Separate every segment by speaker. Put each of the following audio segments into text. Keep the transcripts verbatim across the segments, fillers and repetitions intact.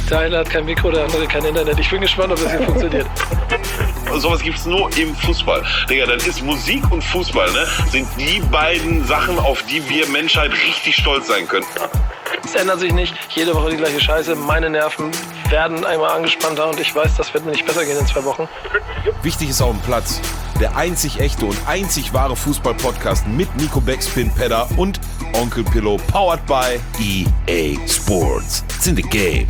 Speaker 1: Der eine hat kein Mikro, der andere kein Internet. Ich bin gespannt, ob das hier funktioniert.
Speaker 2: Sowas gibt's nur im Fußball. Digga, dann ist Musik und Fußball, ne, sind die beiden Sachen, auf die wir Menschheit richtig stolz sein können.
Speaker 1: Es ändert sich nicht. Jede Woche die gleiche Scheiße. Meine Nerven werden einmal angespannter und ich weiß, das wird mir nicht besser gehen in zwei Wochen.
Speaker 3: Wichtig ist auf dem Platz. Der einzig echte und einzig wahre Fußball-Podcast mit Nico Backspin, Pedder und Onkel Pillow, powered by E A Sports. It's in the game.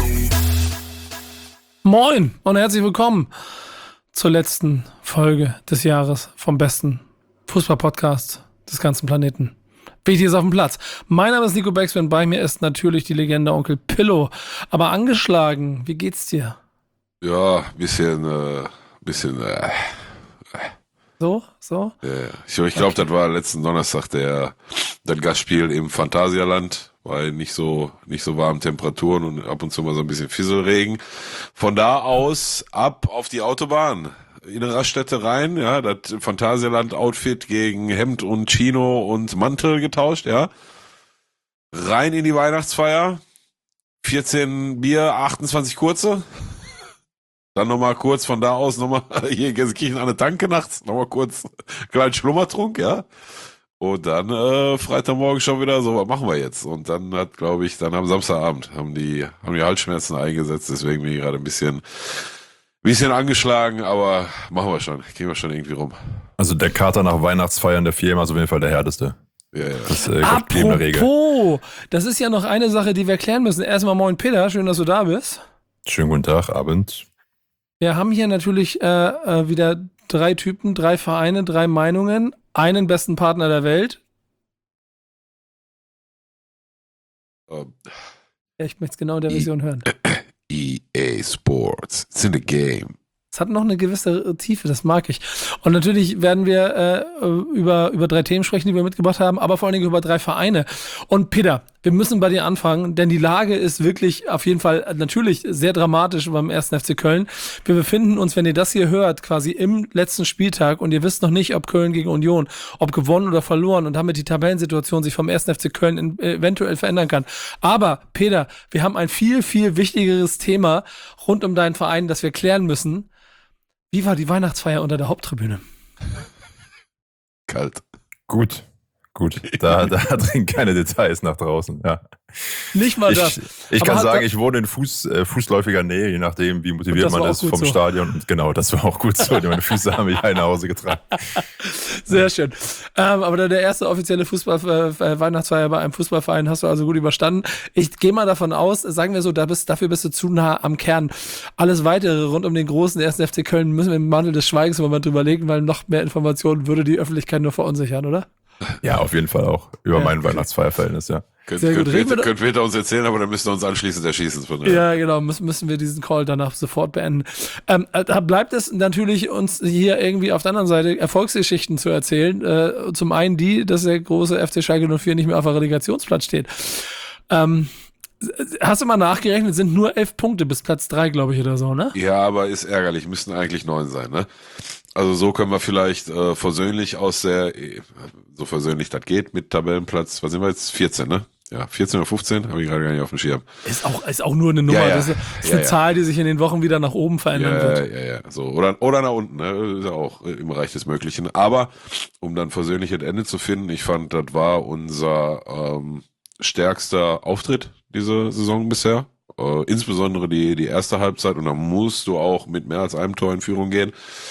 Speaker 1: Moin und herzlich willkommen zur letzten Folge des Jahres vom besten Fußball-Podcast des ganzen Planeten. Wichtig ist auf dem Platz. Mein Name ist Nico Backspin, bei mir ist natürlich die Legende Onkel Pillow. Aber angeschlagen, wie geht's dir?
Speaker 4: Ja, bisschen, äh, bisschen, äh,
Speaker 1: So, so?
Speaker 4: äh. Ich, ich glaube, okay. Das war letzten Donnerstag der, das Gastspiel im Phantasialand, weil nicht so, nicht so warme Temperaturen und ab und zu mal so ein bisschen Fisselregen. Von da aus ab auf die Autobahn. In eine Raststätte rein, ja, das Phantasialand-Outfit gegen Hemd und Chino und Mantel getauscht, ja. Rein in die Weihnachtsfeier, vierzehn Bier, achtundzwanzig kurze. Dann nochmal kurz von da aus nochmal hier Gelsenkirchen an der Tanke nachts, nochmal kurz kleinen Schlummertrunk, ja. Und dann äh, Freitagmorgen schon wieder so, was machen wir jetzt? Und dann hat, glaube ich, dann am Samstagabend haben die, haben die Halsschmerzen eingesetzt, deswegen bin ich gerade ein bisschen Bisschen angeschlagen, aber machen wir schon. Kriegen wir schon irgendwie rum.
Speaker 5: Also der Kater nach Weihnachtsfeiern der Firma ist auf jeden Fall der härteste.
Speaker 4: Ja, ja.
Speaker 5: Das äh,
Speaker 1: Apropos, Regel. Das ist ja noch eine Sache, die wir klären müssen. Erstmal moin Peter, schön, dass du da bist.
Speaker 5: Schönen guten Tag, Abend.
Speaker 1: Wir haben hier natürlich äh, äh, wieder drei Typen, drei Vereine, drei Meinungen, einen besten Partner der Welt.
Speaker 4: Um.
Speaker 1: Ja, ich möchte es genau in der Version hören.
Speaker 4: E A Sports, it's in the game.
Speaker 1: Es hat noch eine gewisse Tiefe, das mag ich. Und natürlich werden wir äh, über, über drei Themen sprechen, die wir mitgebracht haben, aber vor allen Dingen über drei Vereine. Und Peter, wir müssen bei dir anfangen, denn die Lage ist wirklich auf jeden Fall natürlich sehr dramatisch beim ersten F C Köln. Wir befinden uns, wenn ihr das hier hört, quasi im letzten Spieltag und ihr wisst noch nicht, ob Köln gegen Union, ob gewonnen oder verloren und damit die Tabellensituation sich vom ersten F C Köln in, eventuell verändern kann. Aber Peter, wir haben ein viel, viel wichtigeres Thema rund um deinen Verein, das wir klären müssen. Wie war die Weihnachtsfeier unter der Haupttribüne?
Speaker 4: Kalt.
Speaker 5: Gut, gut. Da, da dringen keine Details nach draußen, ja.
Speaker 1: Nicht mal das.
Speaker 5: Ich, ich kann sagen, ich wohne in Fuß, äh, fußläufiger Nähe, je nachdem, wie motiviert man ist vom
Speaker 1: so.
Speaker 5: Stadion. Und genau, das war auch gut so. Meine Füße haben mich heil nach Hause getragen.
Speaker 1: Sehr schön. Ähm, aber der erste offizielle Fußball äh, Weihnachtsfeier bei einem Fußballverein hast du also gut überstanden. Ich gehe mal davon aus, sagen wir so, da bist, dafür bist du zu nah am Kern. Alles Weitere rund um den großen ersten F C Köln müssen wir im Mantel des Schweigens im Moment drüber legen, weil noch mehr Informationen würde die Öffentlichkeit nur verunsichern, oder?
Speaker 5: Ja, auf jeden Fall auch. Über
Speaker 1: ja,
Speaker 5: mein
Speaker 1: okay.
Speaker 5: Weihnachtsfeierverhältnis, ja.
Speaker 4: Könnt,
Speaker 1: Sehr
Speaker 4: könnt,
Speaker 1: gut.
Speaker 4: Peter, könnt Peter uns erzählen, aber dann müssen wir uns anschließend erschießen. Von
Speaker 1: ja, genau, müssen, müssen wir diesen Call danach sofort beenden. Ähm, da bleibt es natürlich uns hier irgendwie auf der anderen Seite Erfolgsgeschichten zu erzählen. Äh, zum einen die, dass der große F C Schalke null vier nicht mehr auf der Relegationsplatz steht. Ähm, hast du mal nachgerechnet, sind nur elf Punkte bis Platz drei, glaube ich, oder so, ne?
Speaker 4: Ja, aber ist ärgerlich, müssten eigentlich neun sein, ne? Also so können wir vielleicht äh, versöhnlich aus der, so versöhnlich das geht, mit Tabellenplatz, was sind wir jetzt, vierzehn, ne? Ja, vierzehn oder fünfzehn, habe ich gerade gar nicht auf dem Schirm.
Speaker 1: Ist auch, ist auch nur eine Nummer,
Speaker 4: ja, ja.
Speaker 1: das ist, ist
Speaker 4: ja,
Speaker 1: eine
Speaker 4: ja.
Speaker 1: Zahl, die sich in den Wochen wieder nach oben verändern
Speaker 4: ja,
Speaker 1: wird.
Speaker 4: Ja, ja, so. Oder, oder nach unten, ne? Ist ja auch im Bereich des Möglichen. Aber, um dann versöhnlich ein Ende zu finden, ich fand, das war unser ähm, stärkster Auftritt diese Saison bisher. Äh, insbesondere die, die erste Halbzeit. Und dann musst du auch mit mehr als einem Tor in Führung gehen.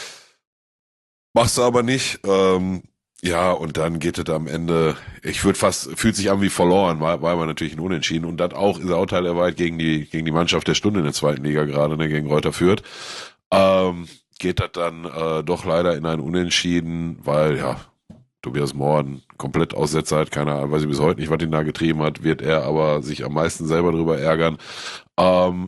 Speaker 4: Machst du aber nicht. Ähm, ja, und dann geht es am Ende, ich würde fast, fühlt sich an wie verloren, war, war aber natürlich ein Unentschieden. Und das auch ist auch teilweise gegen die, gegen die Mannschaft der Stunde in der zweiten Liga gerade, ne, gegen Greuther Fürth. Ähm, geht das dann äh, doch leider in ein Unentschieden, weil, ja, Tobias Mohr komplett Aussetzer hat, keine Ahnung, weiß ich bis heute nicht, was ihn da getrieben hat, wird er aber sich am meisten selber drüber ärgern. Ähm,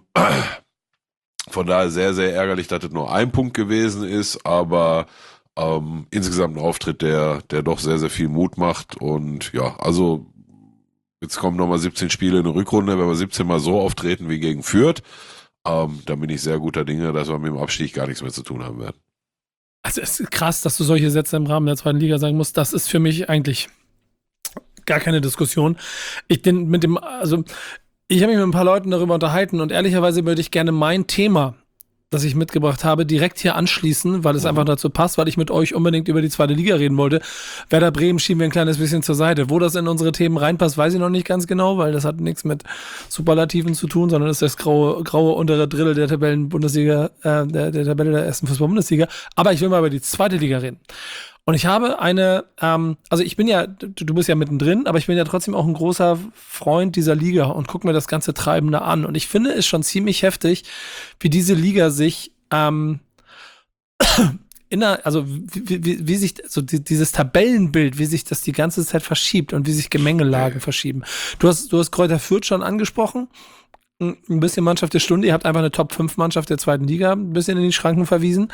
Speaker 4: von daher sehr, sehr ärgerlich, dass das nur ein Punkt gewesen ist, aber Ähm, insgesamt ein Auftritt, der, der doch sehr, sehr viel Mut macht und ja, also jetzt kommen nochmal siebzehn Spiele in der Rückrunde, wenn wir siebzehn Mal so auftreten wie gegen Fürth, ähm, dann bin ich sehr guter Dinge, dass wir mit dem Abstieg gar nichts mehr zu tun haben werden.
Speaker 1: Also es ist krass, dass du solche Sätze im Rahmen der zweiten Liga sagen musst, das ist für mich eigentlich gar keine Diskussion. Ich den mit dem, also Ich habe mich mit ein paar Leuten darüber unterhalten und ehrlicherweise würde ich gerne mein Thema, das ich mitgebracht habe, direkt hier anschließen, weil es mhm. einfach dazu passt, weil ich mit euch unbedingt über die zweite Liga reden wollte. Werder Bremen schieben wir ein kleines bisschen zur Seite. Wo das in unsere Themen reinpasst, weiß ich noch nicht ganz genau, weil das hat nichts mit Superlativen zu tun, sondern ist das graue, graue untere Drittel der Tabellen-Bundesliga, äh, der, der Tabelle der ersten Fußball-Bundesliga. Aber ich will mal über die zweite Liga reden. Und ich habe eine, ähm, also ich bin ja, du bist ja mittendrin, aber ich bin ja trotzdem auch ein großer Freund dieser Liga und guck mir das ganze Treiben da an. Und ich finde es schon ziemlich heftig, wie diese Liga sich, ähm, inner, also wie, wie, wie sich, so die, dieses Tabellenbild, wie sich das die ganze Zeit verschiebt und wie sich Gemengelagen verschieben. Du hast, du hast Kräuter Fürth schon angesprochen. Ein bisschen Mannschaft der Stunde. Ihr habt einfach eine Top fünf Mannschaft der zweiten Liga ein bisschen in die Schranken verwiesen.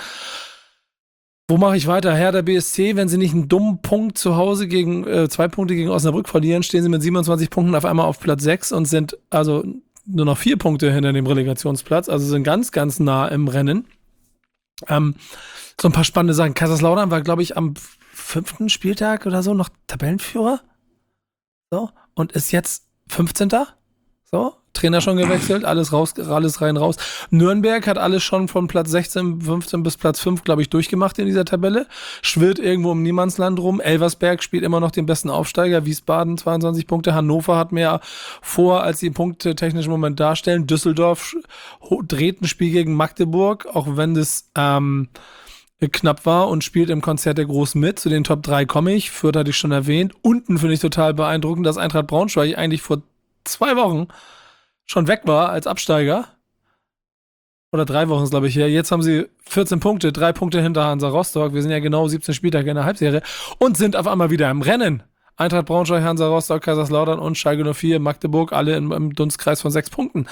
Speaker 1: Wo mache ich weiter? Hertha B S C, wenn sie nicht einen dummen Punkt zu Hause gegen, äh, zwei Punkte gegen Osnabrück verlieren, stehen sie mit siebenundzwanzig Punkten auf einmal auf Platz sechs und sind also nur noch vier Punkte hinter dem Relegationsplatz, also sind ganz, ganz nah im Rennen. Ähm, so ein paar spannende Sachen. Kaiserslautern war, glaube ich, am fünften Spieltag oder so noch Tabellenführer. So. Und ist jetzt fünfzehnter So. Trainer schon gewechselt, alles raus, alles rein, raus. Nürnberg hat alles schon von Platz sechzehn, fünfzehn bis Platz fünf, glaube ich, durchgemacht in dieser Tabelle. Schwirrt irgendwo im Niemandsland rum. Elversberg spielt immer noch den besten Aufsteiger. Wiesbaden zweiundzwanzig Punkte. Hannover hat mehr vor, als die Punkte technisch im Moment darstellen. Düsseldorf dreht ein Spiel gegen Magdeburg, auch wenn das ähm, knapp war und spielt im Konzert der Großen mit. Zu den Top drei komme ich. Fürth hatte ich schon erwähnt. Unten finde ich total beeindruckend, dass Eintracht Braunschweig eigentlich vor zwei Wochen schon weg war als Absteiger. Oder drei Wochen ist, glaube ich, her. Jetzt haben sie vierzehn Punkte, drei Punkte hinter Hansa Rostock. Wir sind ja genau siebzehn Spieltage in der Halbserie und sind auf einmal wieder im Rennen. Eintracht Braunschweig, Hansa Rostock, Kaiserslautern und Schalke null vier, Magdeburg, alle im, im Dunstkreis von sechs Punkten.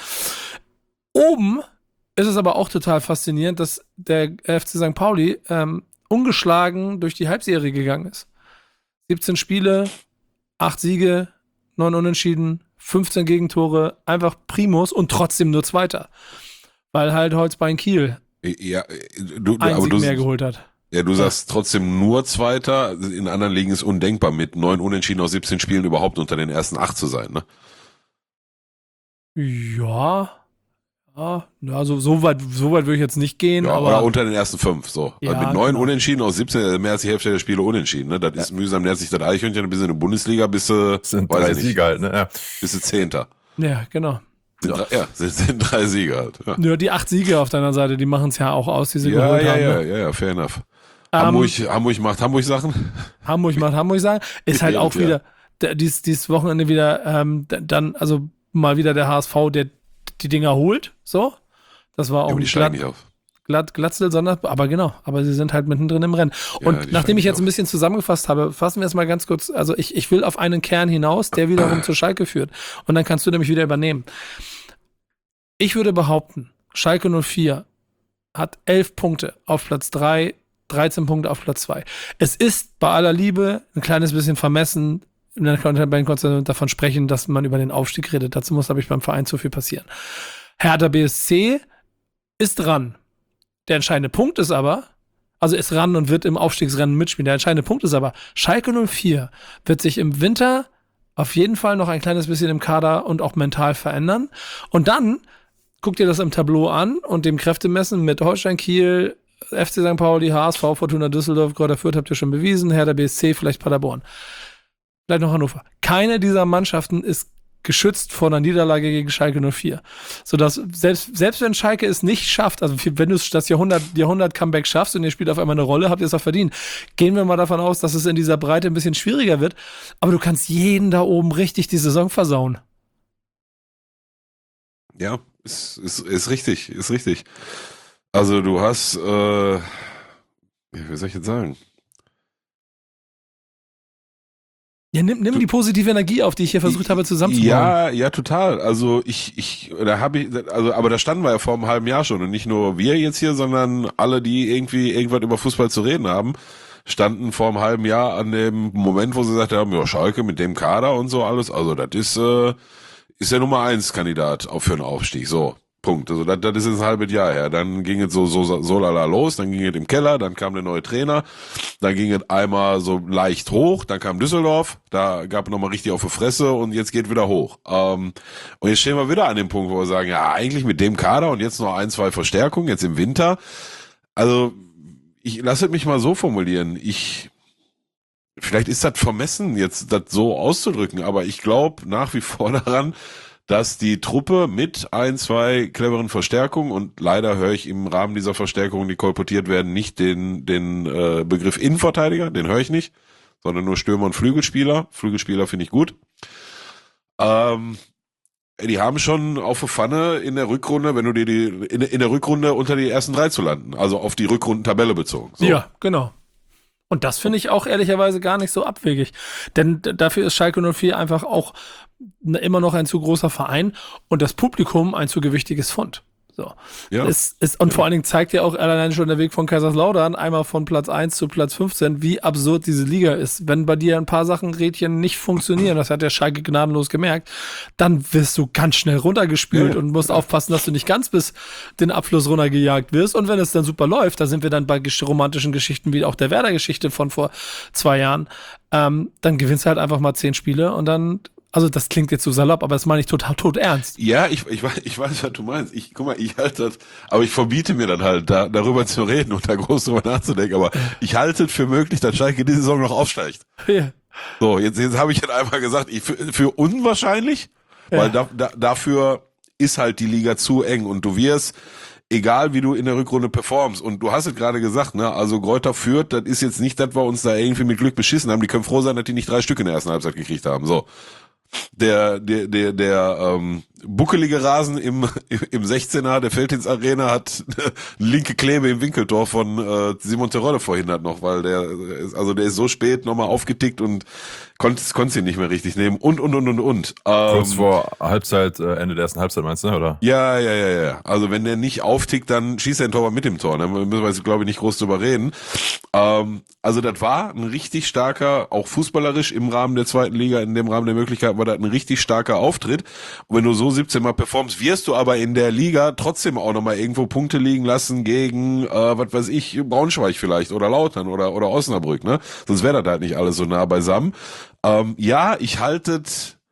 Speaker 1: Oben ist es aber auch total faszinierend, dass der F C Sankt Pauli ähm, ungeschlagen durch die Halbserie gegangen ist. siebzehn Spiele, acht Siege, neun Unentschieden, fünfzehn Gegentore, einfach Primus und trotzdem nur Zweiter. Weil halt Holzbein Kiel
Speaker 4: ja, du,
Speaker 1: einen
Speaker 4: aber
Speaker 1: Sieg
Speaker 4: du,
Speaker 1: mehr geholt hat.
Speaker 4: Ja, du sagst trotzdem nur Zweiter. In anderen Ligen ist undenkbar, mit neun Unentschieden aus siebzehn Spielen überhaupt unter den ersten acht zu sein, ne?
Speaker 1: Ja, ja, also so weit, so weit würde ich jetzt nicht gehen.
Speaker 4: Ja,
Speaker 1: aber
Speaker 4: oder unter den ersten fünf, so.
Speaker 1: Ja,
Speaker 4: also mit neun
Speaker 1: genau.
Speaker 4: Unentschieden aus siebzehn, mehr als die Hälfte der Spiele unentschieden, ne? Das ist mühsam, der hat sich das Eichhörnchen, bis in der Bundesliga, bis du,
Speaker 5: Das sind
Speaker 4: weiß
Speaker 5: drei
Speaker 4: ich nicht,
Speaker 5: Siege halt, ne? Ja.
Speaker 4: bis du Zehnter.
Speaker 1: Ja, genau.
Speaker 4: Sind drei, ja, sind, sind drei Siege halt. Ja,
Speaker 1: Nur die acht Siege auf deiner Seite, die machen es ja auch aus, die sie
Speaker 4: ja,
Speaker 1: geholt
Speaker 4: ja,
Speaker 1: haben.
Speaker 4: ja,
Speaker 1: ne?
Speaker 4: ja, ja, fair enough.
Speaker 1: Ähm,
Speaker 4: Hamburg, Hamburg macht Hamburg Sachen.
Speaker 1: Hamburg macht Hamburg sagen. Ist halt auch
Speaker 4: Ja.
Speaker 1: wieder, d- dies, dieses Wochenende wieder, ähm, d- dann, also mal wieder der H S V, der die Dinger holt, so. Das war auch
Speaker 4: Ja, aber
Speaker 1: ein
Speaker 4: die steigen
Speaker 1: glatt,
Speaker 4: nicht auf.
Speaker 1: glatt, Glatzel, sondern, aber genau, aber sie sind halt mittendrin im Rennen.
Speaker 4: Ja,
Speaker 1: Und
Speaker 4: die
Speaker 1: nachdem
Speaker 4: steigen
Speaker 1: ich jetzt
Speaker 4: nicht
Speaker 1: ein
Speaker 4: auf.
Speaker 1: bisschen zusammengefasst habe, fassen wir es mal ganz kurz, also ich, ich will auf einen Kern hinaus, der wiederum zu Schalke führt. Und dann kannst du nämlich wieder übernehmen. Ich würde behaupten, Schalke null vier hat elf Punkte auf Platz drei, dreizehn Punkte auf Platz zwei. Es ist bei aller Liebe ein kleines bisschen vermessen, in der Tabellenkonstellation davon sprechen, dass man über den Aufstieg redet. Dazu muss, glaube ich, beim Verein zu viel passieren. Hertha B S C ist dran. Der entscheidende Punkt ist aber, also ist ran und wird im Aufstiegsrennen mitspielen. Der entscheidende Punkt ist aber, Schalke null vier wird sich im Winter auf jeden Fall noch ein kleines bisschen im Kader und auch mental verändern. Und dann guck dir das im Tableau an und dem Kräftemessen mit Holstein Kiel, F C Sankt Pauli, H S V, Fortuna Düsseldorf, Kräuter Fürth habt ihr schon bewiesen, Hertha B S C, vielleicht Paderborn. Vielleicht noch Hannover. Keine dieser Mannschaften ist geschützt vor einer Niederlage gegen Schalke null vier. Sodass selbst, selbst wenn Schalke es nicht schafft, also wenn du das Jahrhundert, Jahrhundert Comeback schaffst und ihr spielt auf einmal eine Rolle, habt ihr es auch verdient. Gehen wir mal davon aus, dass es in dieser Breite ein bisschen schwieriger wird. Aber du kannst jeden da oben richtig die Saison versauen.
Speaker 4: Ja, ist, ist, ist richtig, ist richtig. Also du hast, äh, ja, wie soll ich jetzt sagen?
Speaker 1: Ja, nimm, nimm die positive Energie auf, die ich hier versucht habe zusammenzubauen.
Speaker 4: Ja, ja, total. Also ich, ich, da habe ich, also, aber da standen wir ja vor einem halben Jahr schon und nicht nur wir jetzt hier, sondern alle, die irgendwie irgendwas über Fußball zu reden haben, standen vor einem halben Jahr an dem Moment, wo sie gesagt haben, ja, Schalke mit dem Kader und so alles, also das ist, äh, ist der Nummer eins Kandidat auch für einen Aufstieg, so. Punkt. Also das, das ist jetzt ein halbes Jahr her. Dann ging es so, so, so lala los, dann ging es im Keller, dann kam der neue Trainer, dann ging es einmal so leicht hoch, dann kam Düsseldorf, da gab es nochmal richtig auf die Fresse und jetzt geht wieder hoch. Ähm, und jetzt stehen wir wieder an dem Punkt, wo wir sagen, ja, eigentlich mit dem Kader und jetzt noch ein, zwei Verstärkungen, jetzt im Winter. Also, ich lasse mich mal so formulieren. Ich, vielleicht ist das vermessen, jetzt das so auszudrücken, aber ich glaube nach wie vor daran, dass die Truppe mit ein, zwei cleveren Verstärkungen und leider höre ich im Rahmen dieser Verstärkungen, die kolportiert werden, nicht den den äh, Begriff Innenverteidiger, den höre ich nicht, sondern nur Stürmer und Flügelspieler. Flügelspieler finde ich gut. Ähm, die haben schon auf der Pfanne in der Rückrunde, wenn du dir die in, in der Rückrunde unter die ersten drei zu landen, also auf die Rückrundentabelle bezogen. So.
Speaker 1: Ja, genau. Und das finde ich auch ehrlicherweise gar nicht so abwegig. Denn d- dafür ist Schalke null vier einfach auch n- immer noch ein zu großer Verein und das Publikum ein zu gewichtiges Pfund. So.
Speaker 4: Ja.
Speaker 1: Es ist, und ja. vor allen Dingen zeigt ja auch allein schon der Weg von Kaiserslautern einmal von Platz eins zu Platz fünfzehn, wie absurd diese Liga ist. Wenn bei dir ein paar Sachen, Rädchen, nicht funktionieren, das hat der Schalke gnadenlos gemerkt, dann wirst du ganz schnell runtergespült ja. und musst aufpassen, dass du nicht ganz bis den Abfluss runtergejagt wirst. Und wenn es dann super läuft, da sind wir dann bei gesch- romantischen Geschichten wie auch der Werder-Geschichte von vor zwei Jahren, ähm, dann gewinnst du halt einfach mal zehn Spiele und dann. Also das klingt jetzt so salopp, aber das meine ich total tot ernst.
Speaker 4: Ja, ich, ich, weiß, ich weiß, was du meinst. Ich, guck mal, ich halte das, aber ich verbiete mir dann halt, da, darüber zu reden und da groß drüber nachzudenken. Aber ich halte es für möglich, dass Schalke diese Saison noch aufsteigt.
Speaker 1: Ja.
Speaker 4: So, jetzt, jetzt habe ich halt einmal gesagt, ich, für, für unwahrscheinlich, ja. weil da, da, dafür ist halt die Liga zu eng und du wirst, egal wie du in der Rückrunde performst, und du hast es gerade gesagt, ne, also Greuther Fürth, das ist jetzt nicht, dass wir uns da irgendwie mit Glück beschissen haben. Die können froh sein, dass die nicht drei Stück in der ersten Halbzeit gekriegt haben. So. Der, der, der, der ähm, buckelige Rasen im im sechzehner der Feldhins Arena hat eine linke Klebe im Winkeltor von äh, Simon Terodde verhindert noch, weil der also der ist so spät nochmal aufgetickt und konnte konnte ihn nicht mehr richtig nehmen und und und und und. Ähm,
Speaker 5: Kurz vor Halbzeit, äh, Ende der ersten Halbzeit meinst du, oder?
Speaker 4: Ja, ja, ja, ja. Also wenn der nicht auftickt, dann schießt er ein Torwart mit dem Tor. Da müssen wir jetzt, glaube ich, nicht groß drüber reden. Ähm, also das war ein richtig starker, auch fußballerisch im Rahmen der zweiten Liga, in dem Rahmen der Möglichkeiten war das ein richtig starker Auftritt. Und wenn du so siebzehn Mal performst, wirst du aber in der Liga trotzdem auch nochmal irgendwo Punkte liegen lassen gegen, äh, was weiß ich, Braunschweig vielleicht oder Lautern oder oder Osnabrück, ne? Sonst wäre das halt nicht alles so nah beisammen. Ähm, ja, ich halte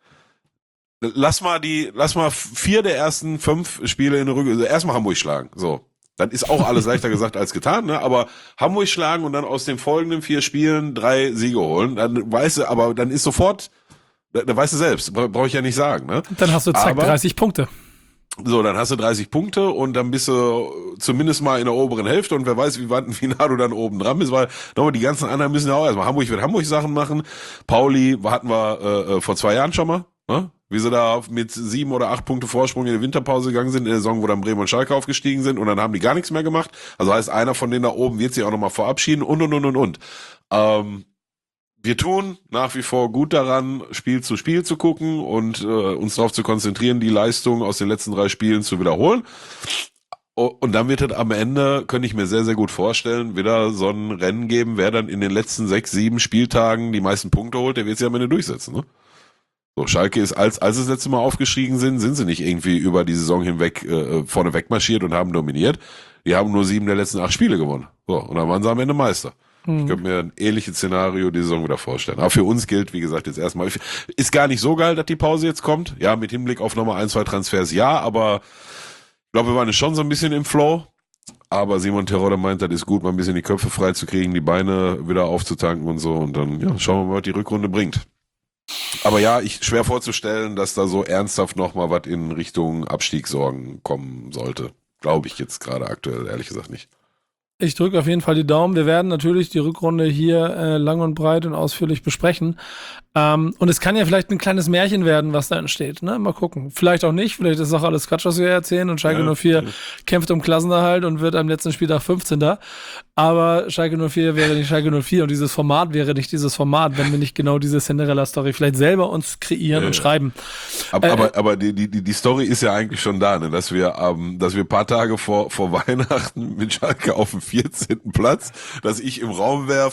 Speaker 4: Lass mal die, lass mal vier der ersten fünf Spiele in der Rückrunde, also erstmal Hamburg schlagen, so. Dann ist auch alles leichter gesagt als getan, ne? Aber Hamburg schlagen und dann aus den folgenden vier Spielen drei Siege holen, dann weißt du, aber dann ist sofort, da, da weißt du selbst, brauche ich ja nicht sagen, ne?
Speaker 1: Dann hast du zack
Speaker 4: aber,
Speaker 1: dreißig Punkte.
Speaker 4: So, dann hast du dreißig Punkte und dann bist du zumindest mal in der oberen Hälfte und wer weiß, wie weit ein Finale du dann oben dran bist, weil nochmal die ganzen anderen müssen ja auch erstmal, Hamburg wird Hamburg Sachen machen, Pauli hatten wir äh, vor zwei Jahren schon mal, ne? Wie sie da mit sieben oder acht Punkte Vorsprung in die Winterpause gegangen sind, in der Saison, wo dann Bremen und Schalke aufgestiegen sind und dann haben die gar nichts mehr gemacht. Also heißt, einer von denen da oben wird sich auch nochmal verabschieden und, und, und, und, und. Ähm, wir tun nach wie vor gut daran, Spiel zu Spiel zu gucken und äh, uns darauf zu konzentrieren, die Leistung aus den letzten drei Spielen zu wiederholen. Und dann wird es am Ende, könnte ich mir sehr, sehr gut vorstellen, wieder so ein Rennen geben, wer dann in den letzten sechs, sieben Spieltagen die meisten Punkte holt, der wird sich am Ende durchsetzen, ne? So, Schalke ist, als, als sie das letzte Mal aufgestiegen sind, sind sie nicht irgendwie über die Saison hinweg äh, vorne wegmarschiert und haben dominiert. Die haben nur sieben der letzten acht Spiele gewonnen. So, und dann waren sie am Ende Meister. Mhm. Ich könnte mir ein ähnliches Szenario die Saison wieder vorstellen. Aber für uns gilt, wie gesagt, jetzt erstmal, ist gar nicht so geil, dass die Pause jetzt kommt. Ja, mit Hinblick auf nochmal ein, zwei Transfers, ja, aber ich glaube, wir waren schon so ein bisschen im Flow. Aber Simon Terodde meint, das ist gut, mal ein bisschen die Köpfe frei zu kriegen, die Beine wieder aufzutanken und so. Und dann, ja, schauen wir mal, was die Rückrunde bringt. Aber ja, ich schwer vorzustellen, dass da so ernsthaft nochmal was in Richtung Abstiegssorgen kommen sollte. Glaube ich jetzt gerade aktuell, ehrlich gesagt nicht.
Speaker 1: Ich drücke auf jeden Fall die Daumen. Wir werden natürlich die Rückrunde hier äh, lang und breit und ausführlich besprechen. Ähm, und es kann ja vielleicht ein kleines Märchen werden, was da entsteht. Ne? Mal gucken. Vielleicht auch nicht. Vielleicht ist auch alles Quatsch, was wir erzählen. Und Schalke
Speaker 4: ja,
Speaker 1: null vier
Speaker 4: ja.
Speaker 1: kämpft um Klassenerhalt und wird am letzten Spieltag fünfzehnter Aber Schalke null vier wäre nicht Schalke null vier und dieses Format wäre nicht dieses Format, wenn wir nicht genau diese Cinderella-Story vielleicht selber uns kreieren ja, und schreiben.
Speaker 4: Aber,
Speaker 1: äh,
Speaker 4: aber, aber die, die, die Story ist ja eigentlich schon da, ne? dass wir, ähm, dass wir ein paar Tage vor, vor Weihnachten mit Schalke auf dem vierzehnten Platz, dass ich im Raum werf,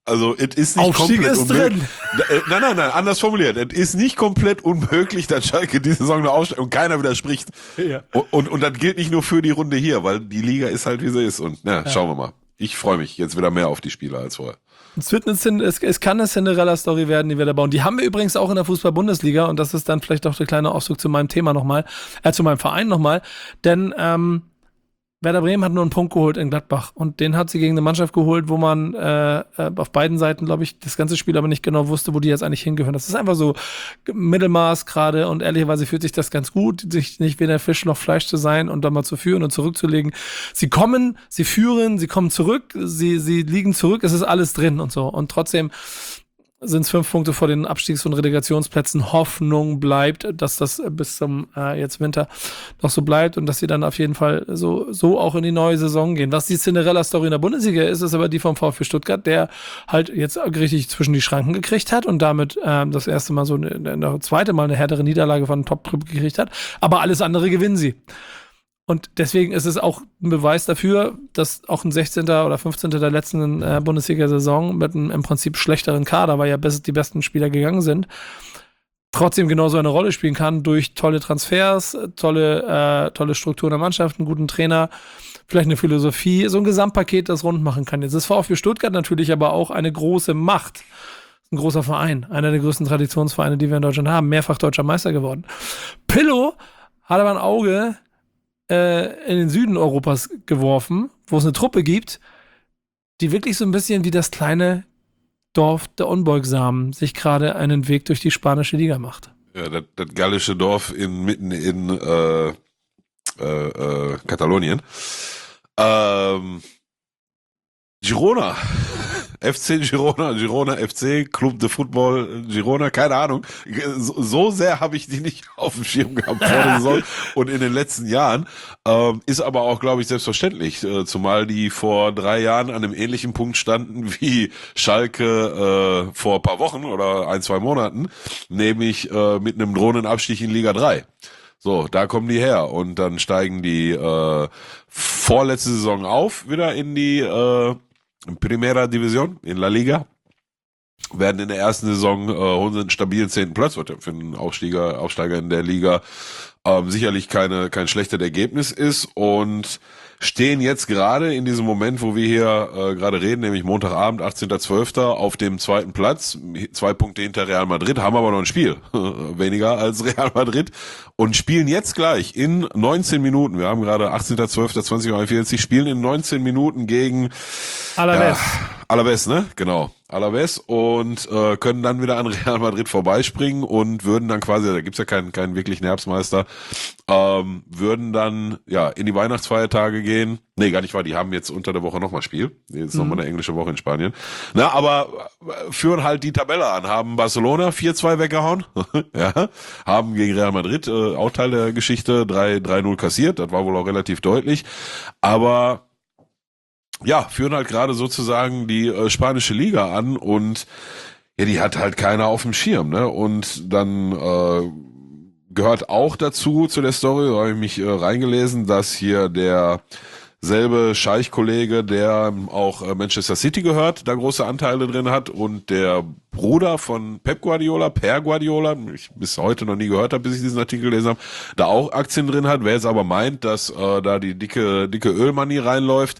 Speaker 4: Also, es ist nicht
Speaker 1: Aufstieg
Speaker 4: komplett
Speaker 1: ist
Speaker 4: unmöglich.
Speaker 1: drin.
Speaker 4: Nein, nein, nein, anders formuliert. Es ist nicht komplett unmöglich, dass Schalke diese Saison noch aufsteigt und keiner widerspricht.
Speaker 1: Ja.
Speaker 4: Und, und, und das gilt nicht nur für die Runde hier, weil die Liga ist halt, wie sie ist. Und na, ja. Schauen wir mal. Ich freue mich jetzt wieder mehr auf die Spieler als vorher.
Speaker 1: Es, wird eine, es, es kann eine Cinderella-Story werden, die wir da bauen. Die haben wir übrigens auch in der Fußball-Bundesliga und das ist dann vielleicht auch der kleine Ausdruck zu meinem Thema nochmal, äh, zu meinem Verein nochmal. Denn ähm, Werder Bremen hat nur einen Punkt geholt in Gladbach und den hat sie gegen eine Mannschaft geholt, wo man äh, auf beiden Seiten, glaube ich, das ganze Spiel aber nicht genau wusste, wo die jetzt eigentlich hingehören. Das ist einfach so Mittelmaß gerade und ehrlicherweise fühlt sich das ganz gut, sich nicht weder Fisch noch Fleisch zu sein und dann mal zu führen und zurückzulegen. Sie kommen, sie führen, sie kommen zurück, sie, sie liegen zurück, es ist alles drin und so. Und trotzdem sind es fünf Punkte vor den Abstiegs- und Relegationsplätzen. Hoffnung bleibt, dass das bis zum äh, jetzt Winter noch so bleibt und dass sie dann auf jeden Fall so, so auch in die neue Saison gehen. Was die Cinderella-Story in der Bundesliga ist, ist aber die vom VfB Stuttgart, der halt jetzt richtig zwischen die Schranken gekriegt hat und damit ähm, das erste Mal so eine, eine zweite Mal eine härtere Niederlage von einem Top-Club gekriegt hat. Aber alles andere gewinnen sie. Und deswegen ist es auch ein Beweis dafür, dass auch ein sechzehnten oder fünfzehnten der letzten äh, Bundesliga-Saison mit einem im Prinzip schlechteren Kader, weil ja bis die besten Spieler gegangen sind, trotzdem genauso eine Rolle spielen kann durch tolle Transfers, tolle, äh, tolle Strukturen der Mannschaft, einen guten Trainer, vielleicht eine Philosophie, so ein Gesamtpaket, das rund machen kann. Jetzt ist VfB Stuttgart natürlich aber auch eine große Macht. Ein großer Verein, einer der größten Traditionsvereine, die wir in Deutschland haben, mehrfach deutscher Meister geworden. Pillow hat aber ein Auge in den Süden Europas geworfen, wo es eine Truppe gibt, die wirklich so ein bisschen wie das kleine Dorf der Unbeugsamen sich gerade einen Weg durch die spanische Liga macht.
Speaker 4: Ja, das, das gallische Dorf in, mitten in äh, äh, äh, Katalonien. Ähm, Girona. F C Girona, Girona F C, Club de Football Girona, keine Ahnung. So, so sehr habe ich die nicht auf dem Schirm gehabt vor der Saison und in den letzten Jahren. Ähm, ist aber auch, glaube ich, selbstverständlich. Äh, zumal die vor drei Jahren an einem ähnlichen Punkt standen wie Schalke äh, vor ein paar Wochen oder ein, zwei Monaten, nämlich äh, mit einem drohenden Abstieg in Liga drei. So, da kommen die her und dann steigen die äh, vorletzte Saison auf, wieder in die äh, Primera Division in La Liga, werden in der ersten Saison äh, holen sie einen stabilen zehnten Platz, was ja für einen Aufsteiger, Aufsteiger in der Liga ähm, sicherlich keine kein schlechtes Ergebnis ist und stehen jetzt gerade in diesem Moment, wo wir hier äh, gerade reden, nämlich Montagabend, achtzehnten zwölften auf dem zweiten Platz, zwei Punkte hinter Real Madrid, haben aber noch ein Spiel, weniger als Real Madrid und spielen jetzt gleich in neunzehn Minuten, wir haben gerade achtzehnten zwölften zwanzig Uhr einundvierzig, spielen in neunzehn Minuten gegen
Speaker 1: Alaves.
Speaker 4: Ja, Alaves, ne? Genau. Alaves und äh, können dann wieder an Real Madrid vorbeispringen und würden dann quasi, da gibt's ja keinen keinen wirklichen Herbstmeister, ähm, würden dann ja in die Weihnachtsfeiertage gehen. Nee, gar nicht wahr, die haben jetzt unter der Woche nochmal Spiel. Jetzt mhm. nochmal eine englische Woche in Spanien. Na, aber führen halt die Tabelle an, haben Barcelona vier zwei weggehauen, ja, haben gegen Real Madrid, äh, auch Teil der Geschichte, drei null kassiert, das war wohl auch relativ deutlich, aber ja, führen halt gerade sozusagen die äh, spanische Liga an und ja, die hat halt keiner auf dem Schirm, ne? Und dann äh, gehört auch dazu, zu der Story, da habe ich mich äh, reingelesen, dass hier der selbe Scheich-Kollege, der auch äh, Manchester City gehört, da große Anteile drin hat und der Bruder von Pep Guardiola, Per Guardiola, ich bis heute noch nie gehört habe, bis ich diesen Artikel gelesen habe, da auch Aktien drin hat. Wer jetzt aber meint, dass äh, da die dicke dicke Ölmoney reinläuft,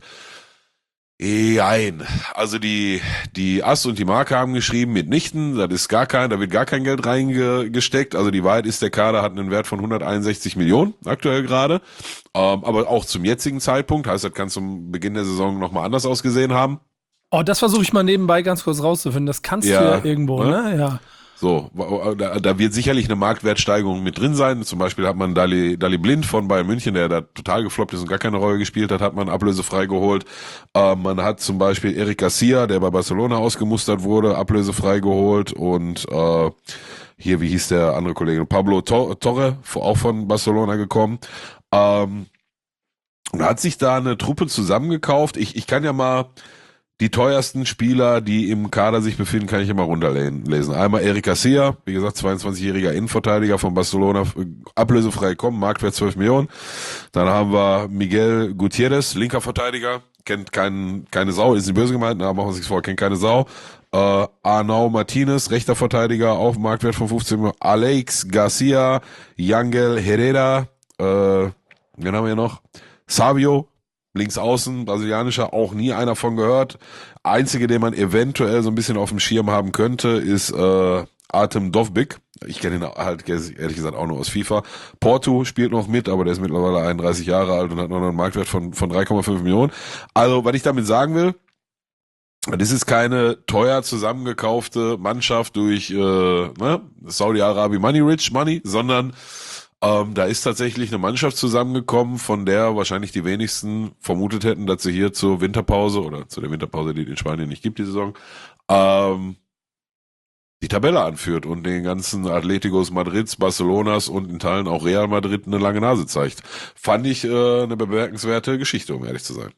Speaker 4: Nein, also die die Ass und die Marke haben geschrieben mitnichten, das ist gar kein, da wird gar kein Geld reingesteckt. Also die Wahrheit ist, der Kader hat einen Wert von hunderteinundsechzig Millionen aktuell gerade, ähm, aber auch zum jetzigen Zeitpunkt, heißt, das kann zum Beginn der Saison nochmal anders ausgesehen haben.
Speaker 1: Oh, das versuche ich mal nebenbei ganz kurz rauszufinden. Das kannst ja, du ja irgendwo, ne? ne? Ja.
Speaker 4: So, da, da wird sicherlich eine Marktwertsteigerung mit drin sein. Zum Beispiel hat man Dali, Dali Blind von Bayern München, der da total gefloppt ist und gar keine Rolle gespielt hat, hat man ablösefrei geholt. Äh, man hat zum Beispiel Eric Garcia, der bei Barcelona ausgemustert wurde, ablösefrei geholt. Und äh, hier, wie hieß der andere Kollege? Pablo Torre, auch von Barcelona gekommen. Ähm, und hat sich da eine Truppe zusammengekauft. Ich, ich kann ja mal die teuersten Spieler, die im Kader sich befinden, kann ich immer runterlesen. Einmal Eric Garcia, wie gesagt, zweiundzwanzigjähriger Innenverteidiger von Barcelona, ablösefrei kommen, Marktwert zwölf Millionen. Dann haben wir Miguel Gutierrez, linker Verteidiger, kennt kein, keine Sau, ist nicht böse gemeint, aber machen wir uns nichts vor, kennt keine Sau. Äh, Arnau Martinez, rechter Verteidiger, auf Marktwert von fünfzehn Millionen. Alex Garcia, Yangel Herrera, äh, wen haben wir noch? Savio, links außen, brasilianischer, auch nie einer von gehört. Einzige, den man eventuell so ein bisschen auf dem Schirm haben könnte, ist äh, Artem Dovbyk. Ich kenne ihn halt ehrlich gesagt auch nur aus FIFA. Porto spielt noch mit, aber der ist mittlerweile einunddreißig Jahre alt und hat noch einen Marktwert von, von drei Komma fünf Millionen. Also, was ich damit sagen will, das ist keine teuer zusammengekaufte Mannschaft durch äh, ne, Saudi-Arabien Money Rich Money, sondern ähm, da ist tatsächlich eine Mannschaft zusammengekommen, von der wahrscheinlich die wenigsten vermutet hätten, dass sie hier zur Winterpause oder zu der Winterpause, die es in Spanien nicht gibt, die Saison, ähm, die Tabelle anführt und den ganzen Atleticos Madrids, Barcelonas und in Teilen auch Real Madrid eine lange Nase zeigt. Fand ich äh, eine bemerkenswerte Geschichte, um ehrlich zu sein.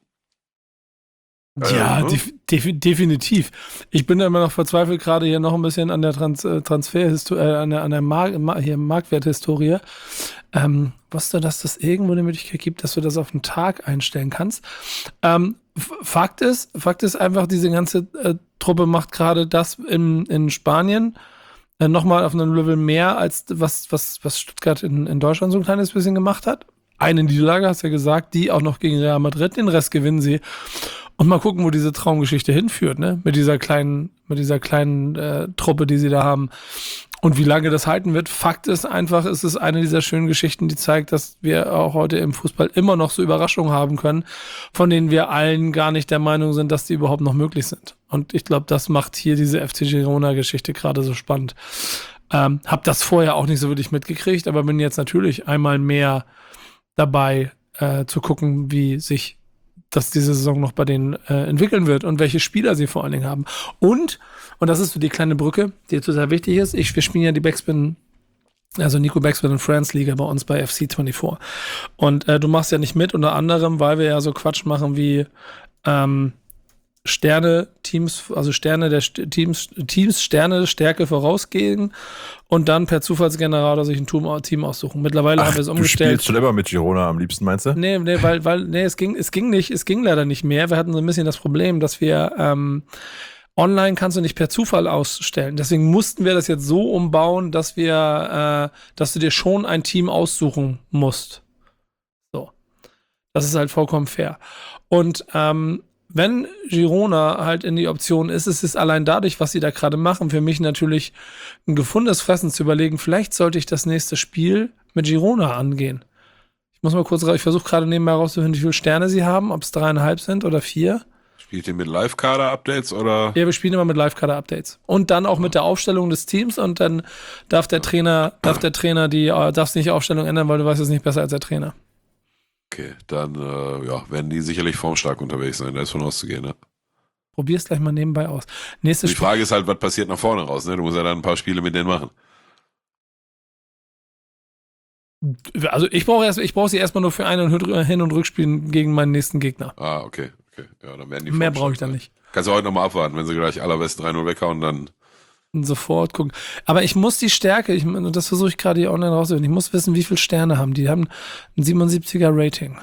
Speaker 1: Ja,
Speaker 4: Äh, ne?
Speaker 1: def def definitiv. Ich bin da immer noch verzweifelt, gerade hier noch ein bisschen an der Trans äh, Transferhistorie, äh, an der, an der Mar Mar hier Marktwerthistorie. Ähm, wusste, dass das irgendwo eine Möglichkeit gibt, dass du das auf einen Tag einstellen kannst. Ähm, Fakt ist, Fakt ist einfach, diese ganze äh, Truppe macht gerade das in, in Spanien äh, nochmal auf einem Level mehr, als was, was, was Stuttgart in, in Deutschland so ein kleines bisschen gemacht hat. Eine Niederlage, hast du ja gesagt, die auch noch gegen Real Madrid, den Rest gewinnen sie. Und mal gucken, wo diese Traumgeschichte hinführt, ne? Mit dieser kleinen, mit dieser kleinen äh, Truppe, die sie da haben. Und wie lange das halten wird. Fakt ist einfach, es ist eine dieser schönen Geschichten, die zeigt, dass wir auch heute im Fußball immer noch so Überraschungen haben können, von denen wir allen gar nicht der Meinung sind, dass die überhaupt noch möglich sind. Und ich glaube, das macht hier diese F C Girona-Geschichte gerade so spannend. Ähm, hab das vorher auch nicht so wirklich mitgekriegt, aber bin jetzt natürlich einmal mehr dabei, äh, zu gucken, wie sich dass diese Saison noch bei denen äh, entwickeln wird und welche Spieler sie vor allen Dingen haben. Und, und das ist so die kleine Brücke, die total wichtig ist, ich, wir spielen ja die Backspin, also Nico Backspin und Friends Liga bei uns bei F C vierundzwanzig. Und äh, du machst ja nicht mit, unter anderem, weil wir ja so Quatsch machen wie ähm, Sterne-Teams, also Sterne der St Teams, Teams Sterne Stärke vorausgehen und dann per Zufallsgenerator sich ein Team aussuchen. Mittlerweile
Speaker 5: Ach,
Speaker 1: haben wir es
Speaker 5: du
Speaker 1: umgestellt.
Speaker 5: spielst schon immer mit Girona am liebsten, meinst du?
Speaker 1: Nee, nee, weil, weil, nee, es ging, es ging nicht, es ging leider nicht mehr. Wir hatten so ein bisschen das Problem, dass wir ähm, online kannst du nicht per Zufall ausstellen. Deswegen mussten wir das jetzt so umbauen, dass wir, äh, dass du dir schon ein Team aussuchen musst. So. Das ist halt vollkommen fair. Und ähm, wenn Girona halt in die Option ist, ist es allein dadurch, was sie da gerade machen, für mich natürlich ein gefundenes Fressen zu überlegen, vielleicht sollte ich das nächste Spiel mit Girona angehen. Ich muss mal kurz, ich versuche gerade nebenbei rauszufinden, wie viele Sterne sie haben, ob es dreieinhalb sind oder vier.
Speaker 4: Spielt ihr mit Live-Kader-Updates oder?
Speaker 1: Ja, wir spielen immer mit Live-Kader-Updates. Und dann auch mit der Aufstellung des Teams und dann darf der Trainer, darf der Trainer die, darfst nicht die Aufstellung ändern, weil du weißt es nicht besser als der Trainer.
Speaker 4: Okay, dann äh, ja, werden die sicherlich formstark unterwegs sein, da ist von auszugehen, ne?
Speaker 1: Probier's gleich mal nebenbei aus. Nächstes
Speaker 4: Die Frage ist halt, was passiert nach vorne raus, ne? Du musst ja dann ein paar Spiele mit denen machen.
Speaker 1: Spiel. Also ich brauche erst, ich brauche sie erstmal nur für Ein- und Hin- und Rückspielen gegen meinen nächsten Gegner.
Speaker 4: Ah, okay, okay. Ja, dann werden die
Speaker 1: Mehr
Speaker 4: formstark
Speaker 1: brauche ich dann
Speaker 4: sein.
Speaker 1: nicht.
Speaker 4: Kannst du heute nochmal abwarten, wenn sie gleich allerbest drei null weghauen, dann.
Speaker 1: Sofort gucken. Aber ich muss die Stärke, ich, das versuche ich gerade hier online rauszufinden, ich muss wissen, wie viele Sterne haben. Die haben ein siebenundsiebziger Rating.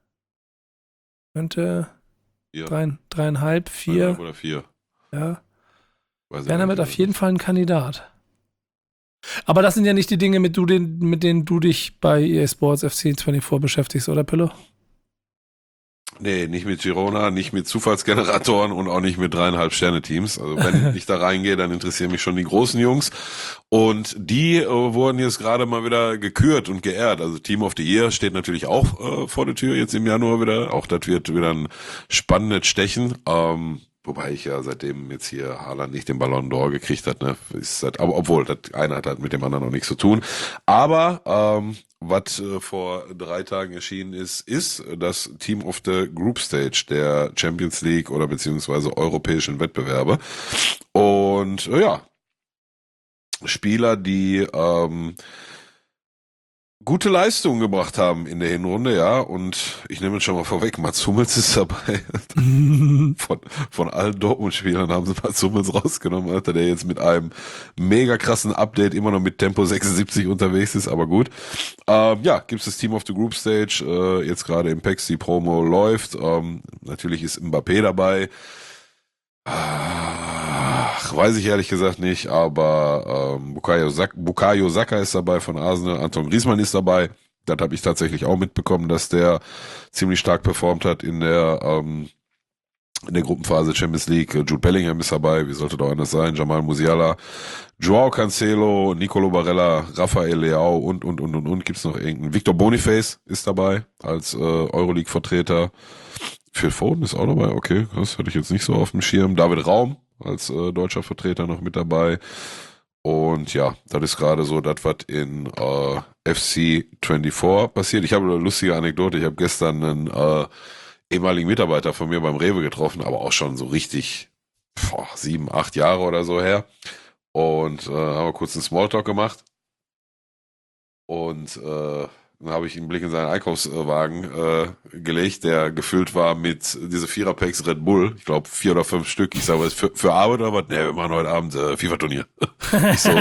Speaker 1: Könnte
Speaker 4: Vier.
Speaker 1: drei, dreieinhalb, vier.
Speaker 4: Dreieinhalb oder vier.
Speaker 1: Ja.
Speaker 4: Weiß ich
Speaker 1: Werner
Speaker 4: nicht.
Speaker 1: wird auf jeden Fall ein Kandidat. Aber das sind ja nicht die Dinge, mit, du, den, mit denen du dich bei E A Sports F C vierundzwanzig beschäftigst, oder Pillow?
Speaker 4: Nee, nicht mit Girona, nicht mit Zufallsgeneratoren und auch nicht mit dreieinhalb Sterne-Teams. Also wenn ich da reingehe, dann interessieren mich schon die großen Jungs. Und die äh, wurden jetzt gerade mal wieder gekürt und geehrt. Also Team of the Year steht natürlich auch äh, vor der Tür jetzt im Januar wieder. Auch das wird wieder ein spannendes Stechen. Ähm, wobei ich ja seitdem jetzt hier Haaland nicht den Ballon d'Or gekriegt hat, ne, ist das, aber obwohl das eine hat halt mit dem anderen noch nichts zu tun. Aber ähm, was äh, vor drei Tagen erschienen ist, ist das Team of the Group Stage der Champions League oder beziehungsweise europäischen Wettbewerbe. Und äh, ja, Spieler, die ähm, gute Leistungen gebracht haben in der Hinrunde, ja, und ich nehme es schon mal vorweg, Mats Hummels ist dabei. von, von allen Dortmund-Spielern haben sie Mats Hummels rausgenommen, Alter, der jetzt mit einem mega krassen Update immer noch mit Tempo sechsundsiebzig unterwegs ist, aber gut. Ähm, ja, gibt's das Team of the Group Stage, äh, jetzt gerade im P E X, die Promo läuft, ähm, natürlich ist Mbappé dabei. Ach, Ach, weiß ich ehrlich gesagt nicht, aber ähm, Bukayo, Sak- Bukayo Saka ist dabei von Arsenal, Anton Griezmann ist dabei. Das habe ich tatsächlich auch mitbekommen, dass der ziemlich stark performt hat in der ähm, in der Gruppenphase Champions League. Jude Bellingham ist dabei, wie sollte doch anders sein, Jamal Musiala, Joao Cancelo, Nicolo Barella, Rafael Leao und, und, und, und, und. Gibt's noch irgendeinen? Victor Boniface ist dabei als äh, Euroleague-Vertreter. Phil Foden ist auch dabei, okay, das hatte ich jetzt nicht so auf dem Schirm. David Raum als äh, deutscher Vertreter noch mit dabei. Und ja, das ist gerade so das, was in äh, F C vierundzwanzig passiert. Ich habe eine lustige Anekdote. Ich habe gestern einen äh, ehemaligen Mitarbeiter von mir beim Rewe getroffen, aber auch schon so richtig boah, sieben, acht Jahre oder so her. Und äh, haben wir kurz einen Smalltalk gemacht. Und äh, dann habe ich einen Blick in seinen Einkaufswagen äh, gelegt, der gefüllt war mit diese Vierer-Packs Red Bull. Ich glaube vier oder fünf Stück. Ich sage, was für, für Arbeit oder was? Nee, wir machen heute Abend äh, FIFA-Turnier. Ich so.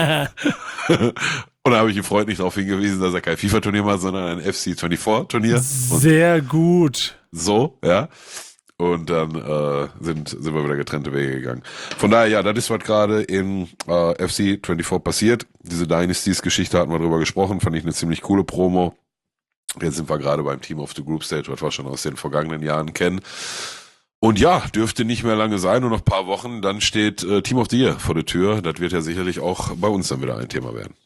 Speaker 4: Und da habe ich ihn freundlich darauf hingewiesen, dass er kein FIFA-Turnier macht, sondern ein F C vierundzwanzig-Turnier.
Speaker 1: Sehr gut.
Speaker 4: So, ja. Und dann äh, sind, sind wir wieder getrennte Wege gegangen. Von daher, ja, das ist, was gerade in äh, F C vierundzwanzig passiert. Diese Dynasties-Geschichte hatten wir drüber gesprochen, fand ich eine ziemlich coole Promo. Jetzt sind wir gerade beim Team of the Group Stage, was wir schon aus den vergangenen Jahren kennen. Und ja, dürfte nicht mehr lange sein, nur noch ein paar Wochen, dann steht äh, Team of the Year vor der Tür. Das wird ja sicherlich auch bei uns dann wieder ein Thema werden.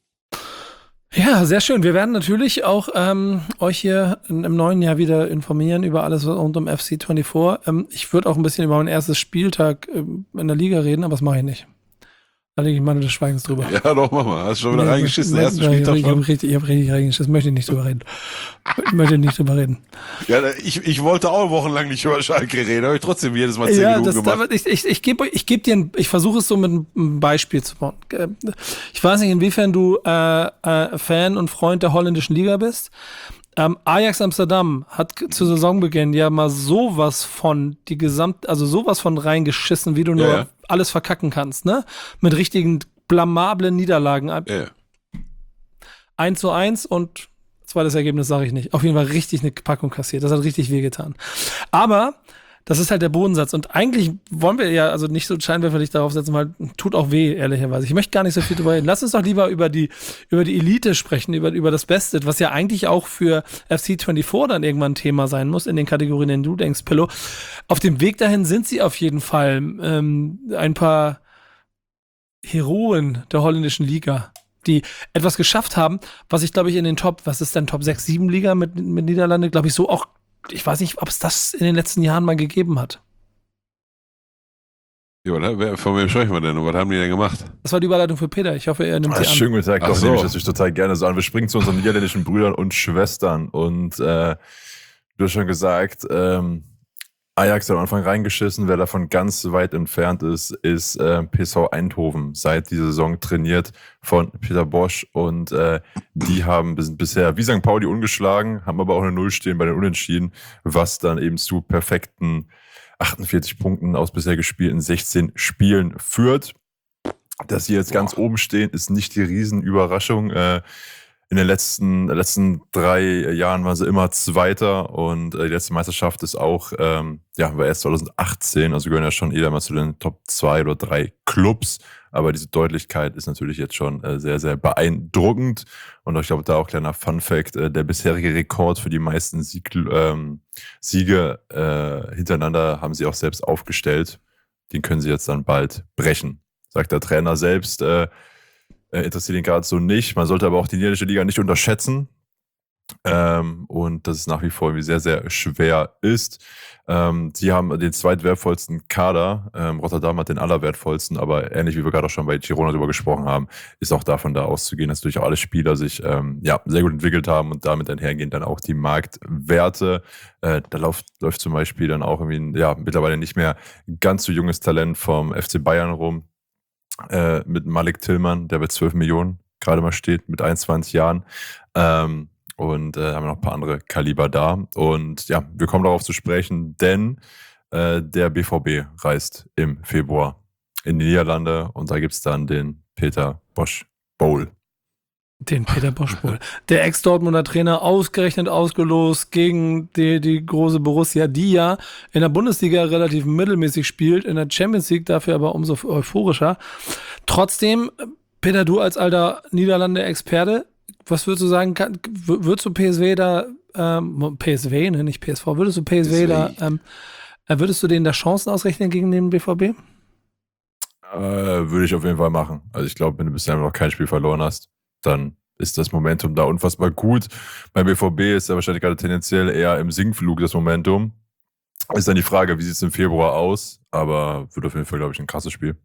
Speaker 1: Ja, sehr schön. Wir werden natürlich auch ähm, euch hier in, im neuen Jahr wieder informieren über alles rund um F C vierundzwanzig. Ähm, ich würde auch ein bisschen über mein erstes Spieltag ähm, in der Liga reden, aber das mache ich nicht. Da lege ich meine des Schweigens drüber.
Speaker 4: Ja, doch, mach mal. Hast du schon wieder
Speaker 1: Nee,
Speaker 4: reingeschissen,
Speaker 1: ich-
Speaker 4: ersten
Speaker 1: ich-
Speaker 4: Spieltag
Speaker 1: Ich habe
Speaker 4: schon?
Speaker 1: richtig, ich hab richtig reingeschissen. Möchte ich nicht drüber reden. Ich möchte nicht drüber reden.
Speaker 4: Ja, ich, ich wollte auch wochenlang nicht über Schalke reden, habe ich trotzdem jedes Mal zehn
Speaker 1: Ja,
Speaker 4: Minuten
Speaker 1: das,
Speaker 4: gemacht.
Speaker 1: da, ich, ich, ich gebe ich geb dir ein, ich versuche es so mit einem Beispiel zu bauen. Ich weiß nicht, inwiefern du äh, äh, Fan und Freund der holländischen Liga bist. Ähm, Ajax Amsterdam hat k- zu Saisonbeginn ja mal sowas von die Gesamt, also sowas von reingeschissen, wie du nur
Speaker 4: Ja, ja.
Speaker 1: alles verkacken kannst, ne? Mit richtigen blamablen Niederlagen.
Speaker 4: Ja.
Speaker 1: eins zu eins und zweites Ergebnis sage ich nicht. Auf jeden Fall richtig eine Packung kassiert. Das hat richtig wehgetan. Aber das ist halt der Bodensatz. Und eigentlich wollen wir ja also nicht so Scheinwerferlicht darauf setzen, weil tut auch weh, ehrlicherweise. Ich möchte gar nicht so viel drüber reden. Lass uns doch lieber über die, über die Elite sprechen, über, über das Beste, was ja eigentlich auch für F C vierundzwanzig dann irgendwann ein Thema sein muss, in den Kategorien, in denen du denkst, Pillow. Auf dem Weg dahin sind sie auf jeden Fall ähm, ein paar Heroen der holländischen Liga, die etwas geschafft haben, was ich, glaube ich, in den Top, was ist denn Top sechs, sieben Liga mit, mit Niederlande, glaube ich, so auch, ich weiß nicht, ob es das in den letzten Jahren mal gegeben hat.
Speaker 4: Ja, was- wer- von wem sprechen wir denn und was haben die denn gemacht?
Speaker 1: Das war die Überleitung für Peter. Ich hoffe, er nimmt
Speaker 5: Ah,
Speaker 1: sie an.
Speaker 5: schön gesagt,
Speaker 4: Ach
Speaker 5: doch
Speaker 4: so.
Speaker 5: nehme ich das natürlich total gerne so an. Wir springen zu unseren niederländischen Brüdern und Schwestern. Und äh, du hast schon gesagt, ähm, Ajax hat am Anfang reingeschissen. Wer davon ganz weit entfernt ist, ist äh, P S V Eindhoven. Seit dieser Saison trainiert von Peter Bosch. Und äh, die haben bis, bisher wie Sankt Pauli ungeschlagen, haben aber auch eine Null stehen bei den Unentschieden, was dann eben zu perfekten achtundvierzig Punkten aus bisher gespielten sechzehn Spielen führt. Dass sie jetzt ganz oben stehen, ist nicht die Riesenüberraschung. Äh, in den letzten, letzten drei Jahren waren sie immer Zweiter und äh, die letzte Meisterschaft ist auch, ähm, ja, war erst zwanzig achtzehn, also gehören ja schon eher mal zu den Top zwei oder drei Clubs. Aber diese Deutlichkeit ist natürlich jetzt schon äh, sehr, sehr beeindruckend. Und ich glaube, da auch kleiner Fun-Fact, äh, der bisherige Rekord für die meisten Sieg, ähm, Siege äh, hintereinander haben sie auch selbst aufgestellt. Den können sie jetzt dann bald brechen. Sagt der Trainer selbst, äh, interessiert ihn gerade so nicht. Man sollte aber auch die niederländische Liga nicht unterschätzen. Ähm, und dass es nach wie vor irgendwie sehr, sehr schwer ist. Ähm, sie haben den zweitwertvollsten Kader. Ähm, Rotterdam hat den allerwertvollsten, aber ähnlich wie wir gerade auch schon bei Girona darüber gesprochen haben, ist auch davon da auszugehen, dass natürlich auch alle Spieler sich ähm, ja, sehr gut entwickelt haben und damit einhergehen dann auch die Marktwerte. Äh, da läuft, läuft zum Beispiel dann auch irgendwie ein, ja, mittlerweile nicht mehr ganz so junges Talent vom F C Bayern rum. Äh, mit Malik Tillmann, der bei zwölf Millionen gerade mal steht, mit einundzwanzig Jahren. Ähm, und äh, haben noch ein paar andere Kaliber da. Und ja, wir kommen darauf zu sprechen, denn äh, der B V B reist im Februar in die Niederlande und da gibt es dann den Peter Bosch Bowl.
Speaker 1: Den Peter Bosch wohl. Der Ex-Dortmunder Trainer ausgerechnet ausgelost gegen die, die große Borussia, die ja in der Bundesliga relativ mittelmäßig spielt, in der Champions League dafür aber umso euphorischer. Trotzdem, Peter, du als alter Niederlande-Experte, was würdest du sagen, kann, würdest du P S V da, ähm, P S V, ne, nicht P S V, würdest du P S V, P S V. da, ähm, würdest du denen da Chancen ausrechnen gegen den B V B?
Speaker 5: Äh, würde ich auf jeden Fall machen. Also ich glaube, wenn du bisher noch kein Spiel verloren hast, dann ist das Momentum da unfassbar gut. Beim B V B ist ja wahrscheinlich gerade tendenziell eher im Sinkflug das Momentum. Ist dann die Frage, wie sieht es im Februar aus? Aber wird auf jeden Fall, glaube ich, ein krasses Spiel.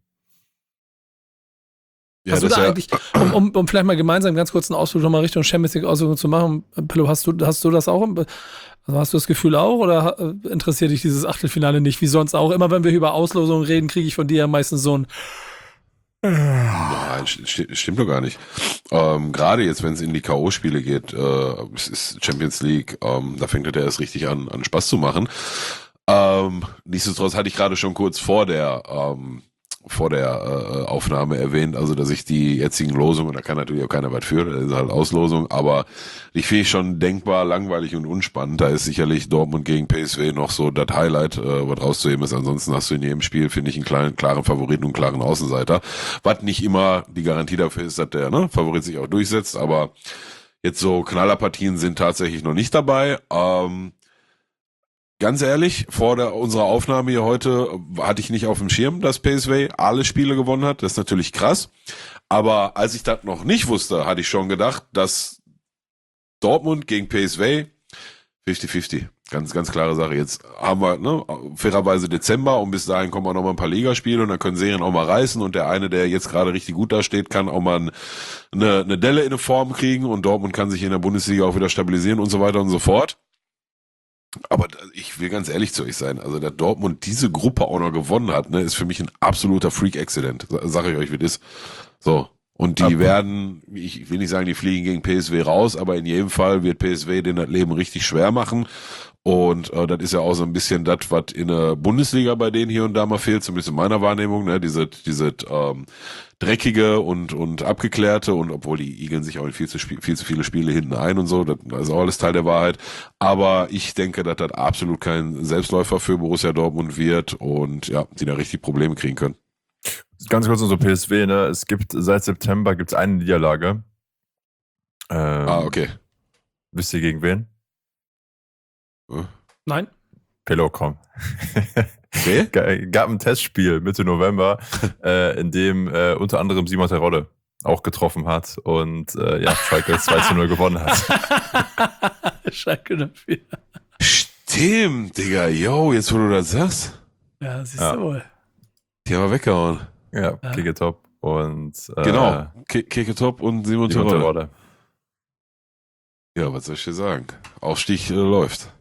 Speaker 1: Ja, hast du da ja eigentlich, um, um, um vielleicht mal gemeinsam ganz kurz einen Ausflug nochmal Richtung Champions League Auswirkungen zu machen, Pillow, hast du, hast du das auch? Also hast du das Gefühl auch oder interessiert dich dieses Achtelfinale nicht? Wie sonst auch. Immer wenn wir über Auslosungen reden, kriege ich von dir ja meistens so ein
Speaker 4: Nein, st- stimmt doch gar nicht. Ähm, gerade jetzt, wenn es in die K O-Spiele geht, äh, es ist Champions League, ähm, da fängt er erst richtig an, an Spaß zu machen. Ähm, nichtsdestotrotz hatte ich gerade schon kurz vor der ähm, vor der äh, Aufnahme erwähnt, also dass ich die jetzigen Losungen, da kann natürlich auch keiner was für, das ist halt Auslosung, aber die finde ich schon denkbar langweilig und unspannend. Da ist sicherlich Dortmund gegen P S V noch so das Highlight, äh, was rauszuheben ist. Ansonsten hast du in jedem Spiel, finde ich, einen kleinen, klaren Favoriten und einen klaren Außenseiter. Was nicht immer die Garantie dafür ist, dass der ne, Favorit sich auch durchsetzt, aber jetzt so Knallerpartien sind tatsächlich noch nicht dabei. Ähm, Ganz ehrlich, vor der, unserer Aufnahme hier heute hatte ich nicht auf dem Schirm, dass P S V alle Spiele gewonnen hat. Das ist natürlich krass. Aber als ich das noch nicht wusste, hatte ich schon gedacht, dass Dortmund gegen P S V fünfzig fünfzig. Ganz, ganz klare Sache. Jetzt haben wir ne, fairerweise Dezember und bis dahin kommen auch noch mal ein paar Ligaspiele und dann können Serien auch mal reißen und der eine, der jetzt gerade richtig gut da steht, kann auch mal eine, eine Delle in eine Form kriegen und Dortmund kann sich in der Bundesliga auch wieder stabilisieren und so weiter und so fort. Aber ich will ganz ehrlich zu euch sein, also dass Dortmund diese Gruppe auch noch gewonnen hat, ne, ist für mich ein absoluter Freak-Accident, sag ich euch, wie das ist. So, und die okay. werden, ich will nicht sagen, die fliegen gegen P S V raus, aber in jedem Fall wird P S V denen das Leben richtig schwer machen. Und äh, das ist ja auch so ein bisschen das, was in der Bundesliga bei denen hier und da mal fehlt, zumindest in meiner Wahrnehmung, ne, diese, diese ähm, dreckige und und abgeklärte und obwohl die igeln sich auch in viel zu, viel zu viele Spiele hinten ein und so, das ist auch alles Teil der Wahrheit. Aber ich denke, dass das absolut kein Selbstläufer für Borussia Dortmund wird und ja, die da richtig Probleme kriegen können.
Speaker 5: Ganz kurz unser P S V, ne? Es gibt seit September gibt's eine Niederlage. Ähm,
Speaker 4: ah, okay.
Speaker 5: Wisst ihr gegen wen?
Speaker 1: Nein.
Speaker 5: Pello, komm.
Speaker 4: Okay.
Speaker 5: Gab ein Testspiel Mitte November, äh, in dem äh, unter anderem Simon Terodde auch getroffen hat und äh, ja, Schalke zwei zu null gewonnen hat.
Speaker 1: Schalke dafür.
Speaker 4: Stimmt, Digga. Yo, jetzt wo du das sagst.
Speaker 1: Ja, siehst
Speaker 5: ja.
Speaker 1: du wohl.
Speaker 4: Die haben wir weggehauen.
Speaker 5: Ja, ja. Keke Top und äh,
Speaker 4: genau, Ke- Keke Top und Simon, Simon Terodde.
Speaker 5: Terodde.
Speaker 4: Ja, was soll ich dir sagen? Aufstieg äh, läuft.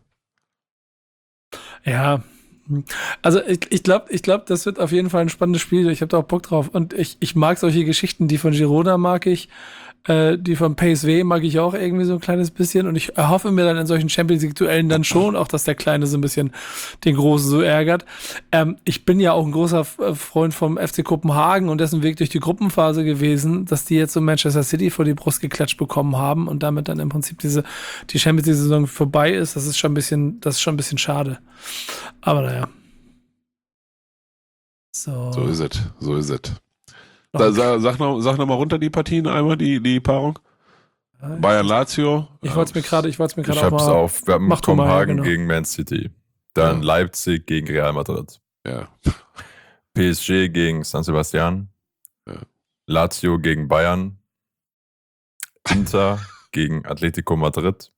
Speaker 1: Ja, also ich, ich glaube, ich glaub, das wird auf jeden Fall ein spannendes Spiel. Ich habe da auch Bock drauf. Und ich, ich mag solche Geschichten, die von Girona mag ich, äh, die von P S V mag ich auch irgendwie so ein kleines bisschen. Und ich erhoffe mir dann in solchen Champions League-Duellen dann schon auch, dass der Kleine so ein bisschen den Großen so ärgert. Ähm, ich bin ja auch ein großer Freund vom F C Kopenhagen und dessen Weg durch die Gruppenphase gewesen, dass die jetzt so Manchester City vor die Brust geklatscht bekommen haben und damit dann im Prinzip diese die Champions League-Saison vorbei ist. Das ist schon ein bisschen, das ist schon ein bisschen schade. Aber naja. So.
Speaker 4: So ist es, so ist es. Da, sag noch, sag noch mal runter die Partien einmal, die, die Paarung. Bayern Lazio.
Speaker 1: Ich wollte es mir gerade, ich wollte es mir gerade
Speaker 5: Ich hab's
Speaker 1: mal
Speaker 5: auf. Wir haben Kopenhagen
Speaker 1: mal, genau.
Speaker 5: gegen Man City. Dann ja. Leipzig gegen Real Madrid.
Speaker 4: Ja.
Speaker 5: P S G gegen San Sebastian.
Speaker 4: Ja.
Speaker 5: Lazio gegen Bayern. Inter gegen Atletico Madrid.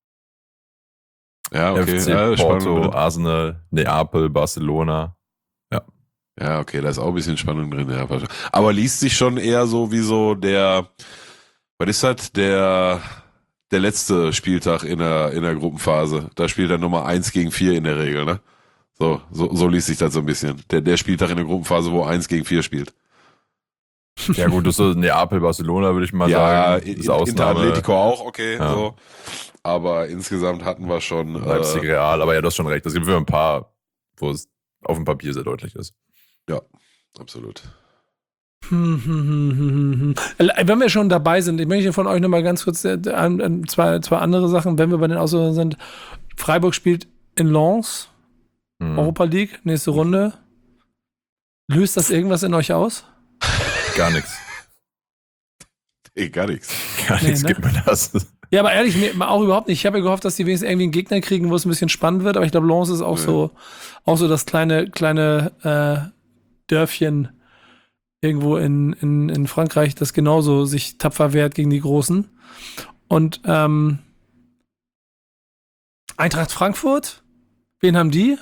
Speaker 4: Ja, okay.
Speaker 5: F C
Speaker 4: ja,
Speaker 5: Porto,
Speaker 4: spannend.
Speaker 5: Arsenal, Neapel, Barcelona. Ja.
Speaker 4: Ja, okay, da ist auch ein bisschen Spannung drin. Ja. Aber liest sich schon eher so wie so der, was ist das? Der, der letzte Spieltag in der, in der Gruppenphase. Da spielt er Nummer eins gegen vier in der Regel, ne? So, so, so liest sich das so ein bisschen. Der, der Spieltag in der Gruppenphase, wo eins gegen vier spielt.
Speaker 5: Ja gut, das ist Neapel, Barcelona, würde ich mal
Speaker 4: ja,
Speaker 5: sagen.
Speaker 4: Ja,
Speaker 5: das in,
Speaker 4: Inter Atletico auch, okay,
Speaker 5: ja.
Speaker 4: so. Aber insgesamt hatten wir schon
Speaker 5: Leipzig,
Speaker 4: äh,
Speaker 5: Real, aber ja, du hast schon recht. Es gibt für ein paar, wo es auf dem Papier sehr deutlich ist.
Speaker 4: Ja, absolut.
Speaker 1: Hm, hm, hm, hm, hm. Wenn wir schon dabei sind, ich möchte von euch nochmal ganz kurz äh, äh, zwei, zwei andere Sachen, wenn wir bei den Auslosungen sind. Freiburg spielt in Lens,
Speaker 5: Hm.
Speaker 1: Europa League, nächste Runde. Löst das irgendwas in euch aus?
Speaker 5: Gar nichts.
Speaker 4: Ey, gar nichts.
Speaker 5: Gar
Speaker 1: Nee,
Speaker 5: nichts
Speaker 1: ne?
Speaker 5: gibt mir das.
Speaker 1: Ja, aber ehrlich, mir auch überhaupt nicht. Ich habe ja gehofft, dass die wenigstens irgendwie einen Gegner kriegen, wo es ein bisschen spannend wird, aber ich glaube, Lens ist auch
Speaker 4: Nee.
Speaker 1: so, auch so das kleine, kleine äh, Dörfchen irgendwo in, in, in Frankreich, das genauso sich tapfer wehrt gegen die Großen. Und ähm, Eintracht Frankfurt, wen haben die?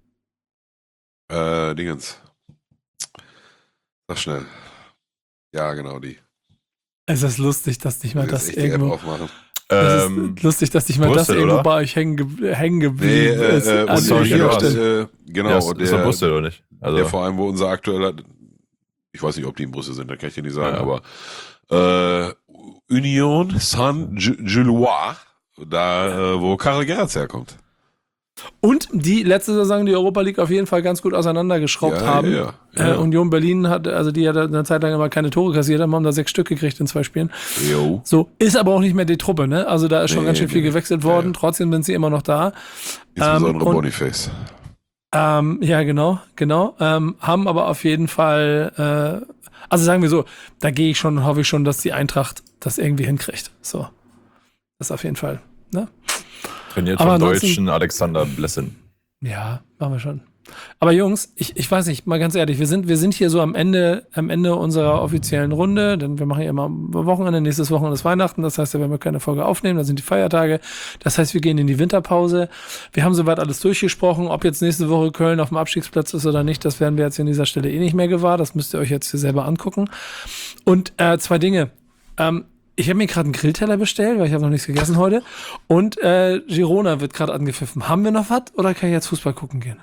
Speaker 4: Äh, Dingens. Sag schnell. Ja, genau, die.
Speaker 1: Es ist lustig, dass nicht mal
Speaker 4: Jetzt
Speaker 1: das
Speaker 4: echt die App
Speaker 1: irgendwo.
Speaker 4: aufmachen.
Speaker 1: Es
Speaker 5: Ähm,
Speaker 1: ist lustig, dass nicht mal
Speaker 5: Brüssel,
Speaker 1: das irgendwo
Speaker 5: oder?
Speaker 1: bei euch hängen, ge hängen
Speaker 4: Nee,
Speaker 1: geblieben
Speaker 4: äh,
Speaker 1: ist.
Speaker 4: äh,
Speaker 1: an
Speaker 4: und
Speaker 5: so
Speaker 1: der
Speaker 5: hier
Speaker 4: hier,
Speaker 5: was.
Speaker 1: Stelle.
Speaker 4: äh, genau,
Speaker 5: ja, ist,
Speaker 4: und
Speaker 5: ist von
Speaker 4: der,
Speaker 5: Brüssel, oder nicht? Also,
Speaker 4: der vor allem, wo unser aktueller, ich weiß nicht, ob die in Brüssel sind, da kann ich dir nicht sagen,
Speaker 5: Ja.
Speaker 4: aber äh, Union Saint-Gilloise, da, äh, wo Karel Gerrits herkommt.
Speaker 1: Und die letzte Saison die Europa League auf jeden Fall ganz gut auseinandergeschraubt
Speaker 4: Ja,
Speaker 1: haben.
Speaker 4: ja, ja.
Speaker 1: Äh, Union Berlin hat, also die hat eine Zeit lang immer keine Tore kassiert, haben da sechs Stück gekriegt in zwei Spielen.
Speaker 4: Jo.
Speaker 1: So, ist aber auch nicht mehr die Truppe, ne? Also da ist schon
Speaker 4: Nee,
Speaker 1: ganz schön viel
Speaker 4: nee.
Speaker 1: gewechselt worden,
Speaker 4: Ja, ja.
Speaker 1: trotzdem sind sie immer noch da.
Speaker 4: Insbesondere
Speaker 1: und-
Speaker 4: Boniface.
Speaker 1: Ähm, ja, genau, genau. Ähm, haben aber auf jeden Fall, äh, also sagen wir so, da gehe ich schon, hoffe ich schon, dass die Eintracht das irgendwie hinkriegt. So. Das auf jeden Fall, ne?
Speaker 5: trainiert
Speaker 1: aber
Speaker 5: vom
Speaker 1: ansonsten-
Speaker 5: deutschen Alexander Blessin.
Speaker 1: Ja, machen wir schon. Aber Jungs, ich, ich weiß nicht, mal ganz ehrlich, wir sind, wir sind hier so am Ende, am Ende unserer offiziellen Runde, denn wir machen ja immer am Wochenende, nächstes Wochenende ist Weihnachten, das heißt, da werden wir keine Folge aufnehmen, da sind die Feiertage, das heißt, wir gehen in die Winterpause. Wir haben soweit alles durchgesprochen, ob jetzt nächste Woche Köln auf dem Abstiegsplatz ist oder nicht, das werden wir jetzt an dieser Stelle eh nicht mehr gewahr, das müsst ihr euch jetzt hier selber angucken. Und äh, zwei Dinge, ähm, ich habe mir gerade einen Grillteller bestellt, weil ich habe noch nichts gegessen heute. Und äh, Girona wird gerade angepfiffen. Haben wir noch was oder kann ich jetzt Fußball gucken gehen?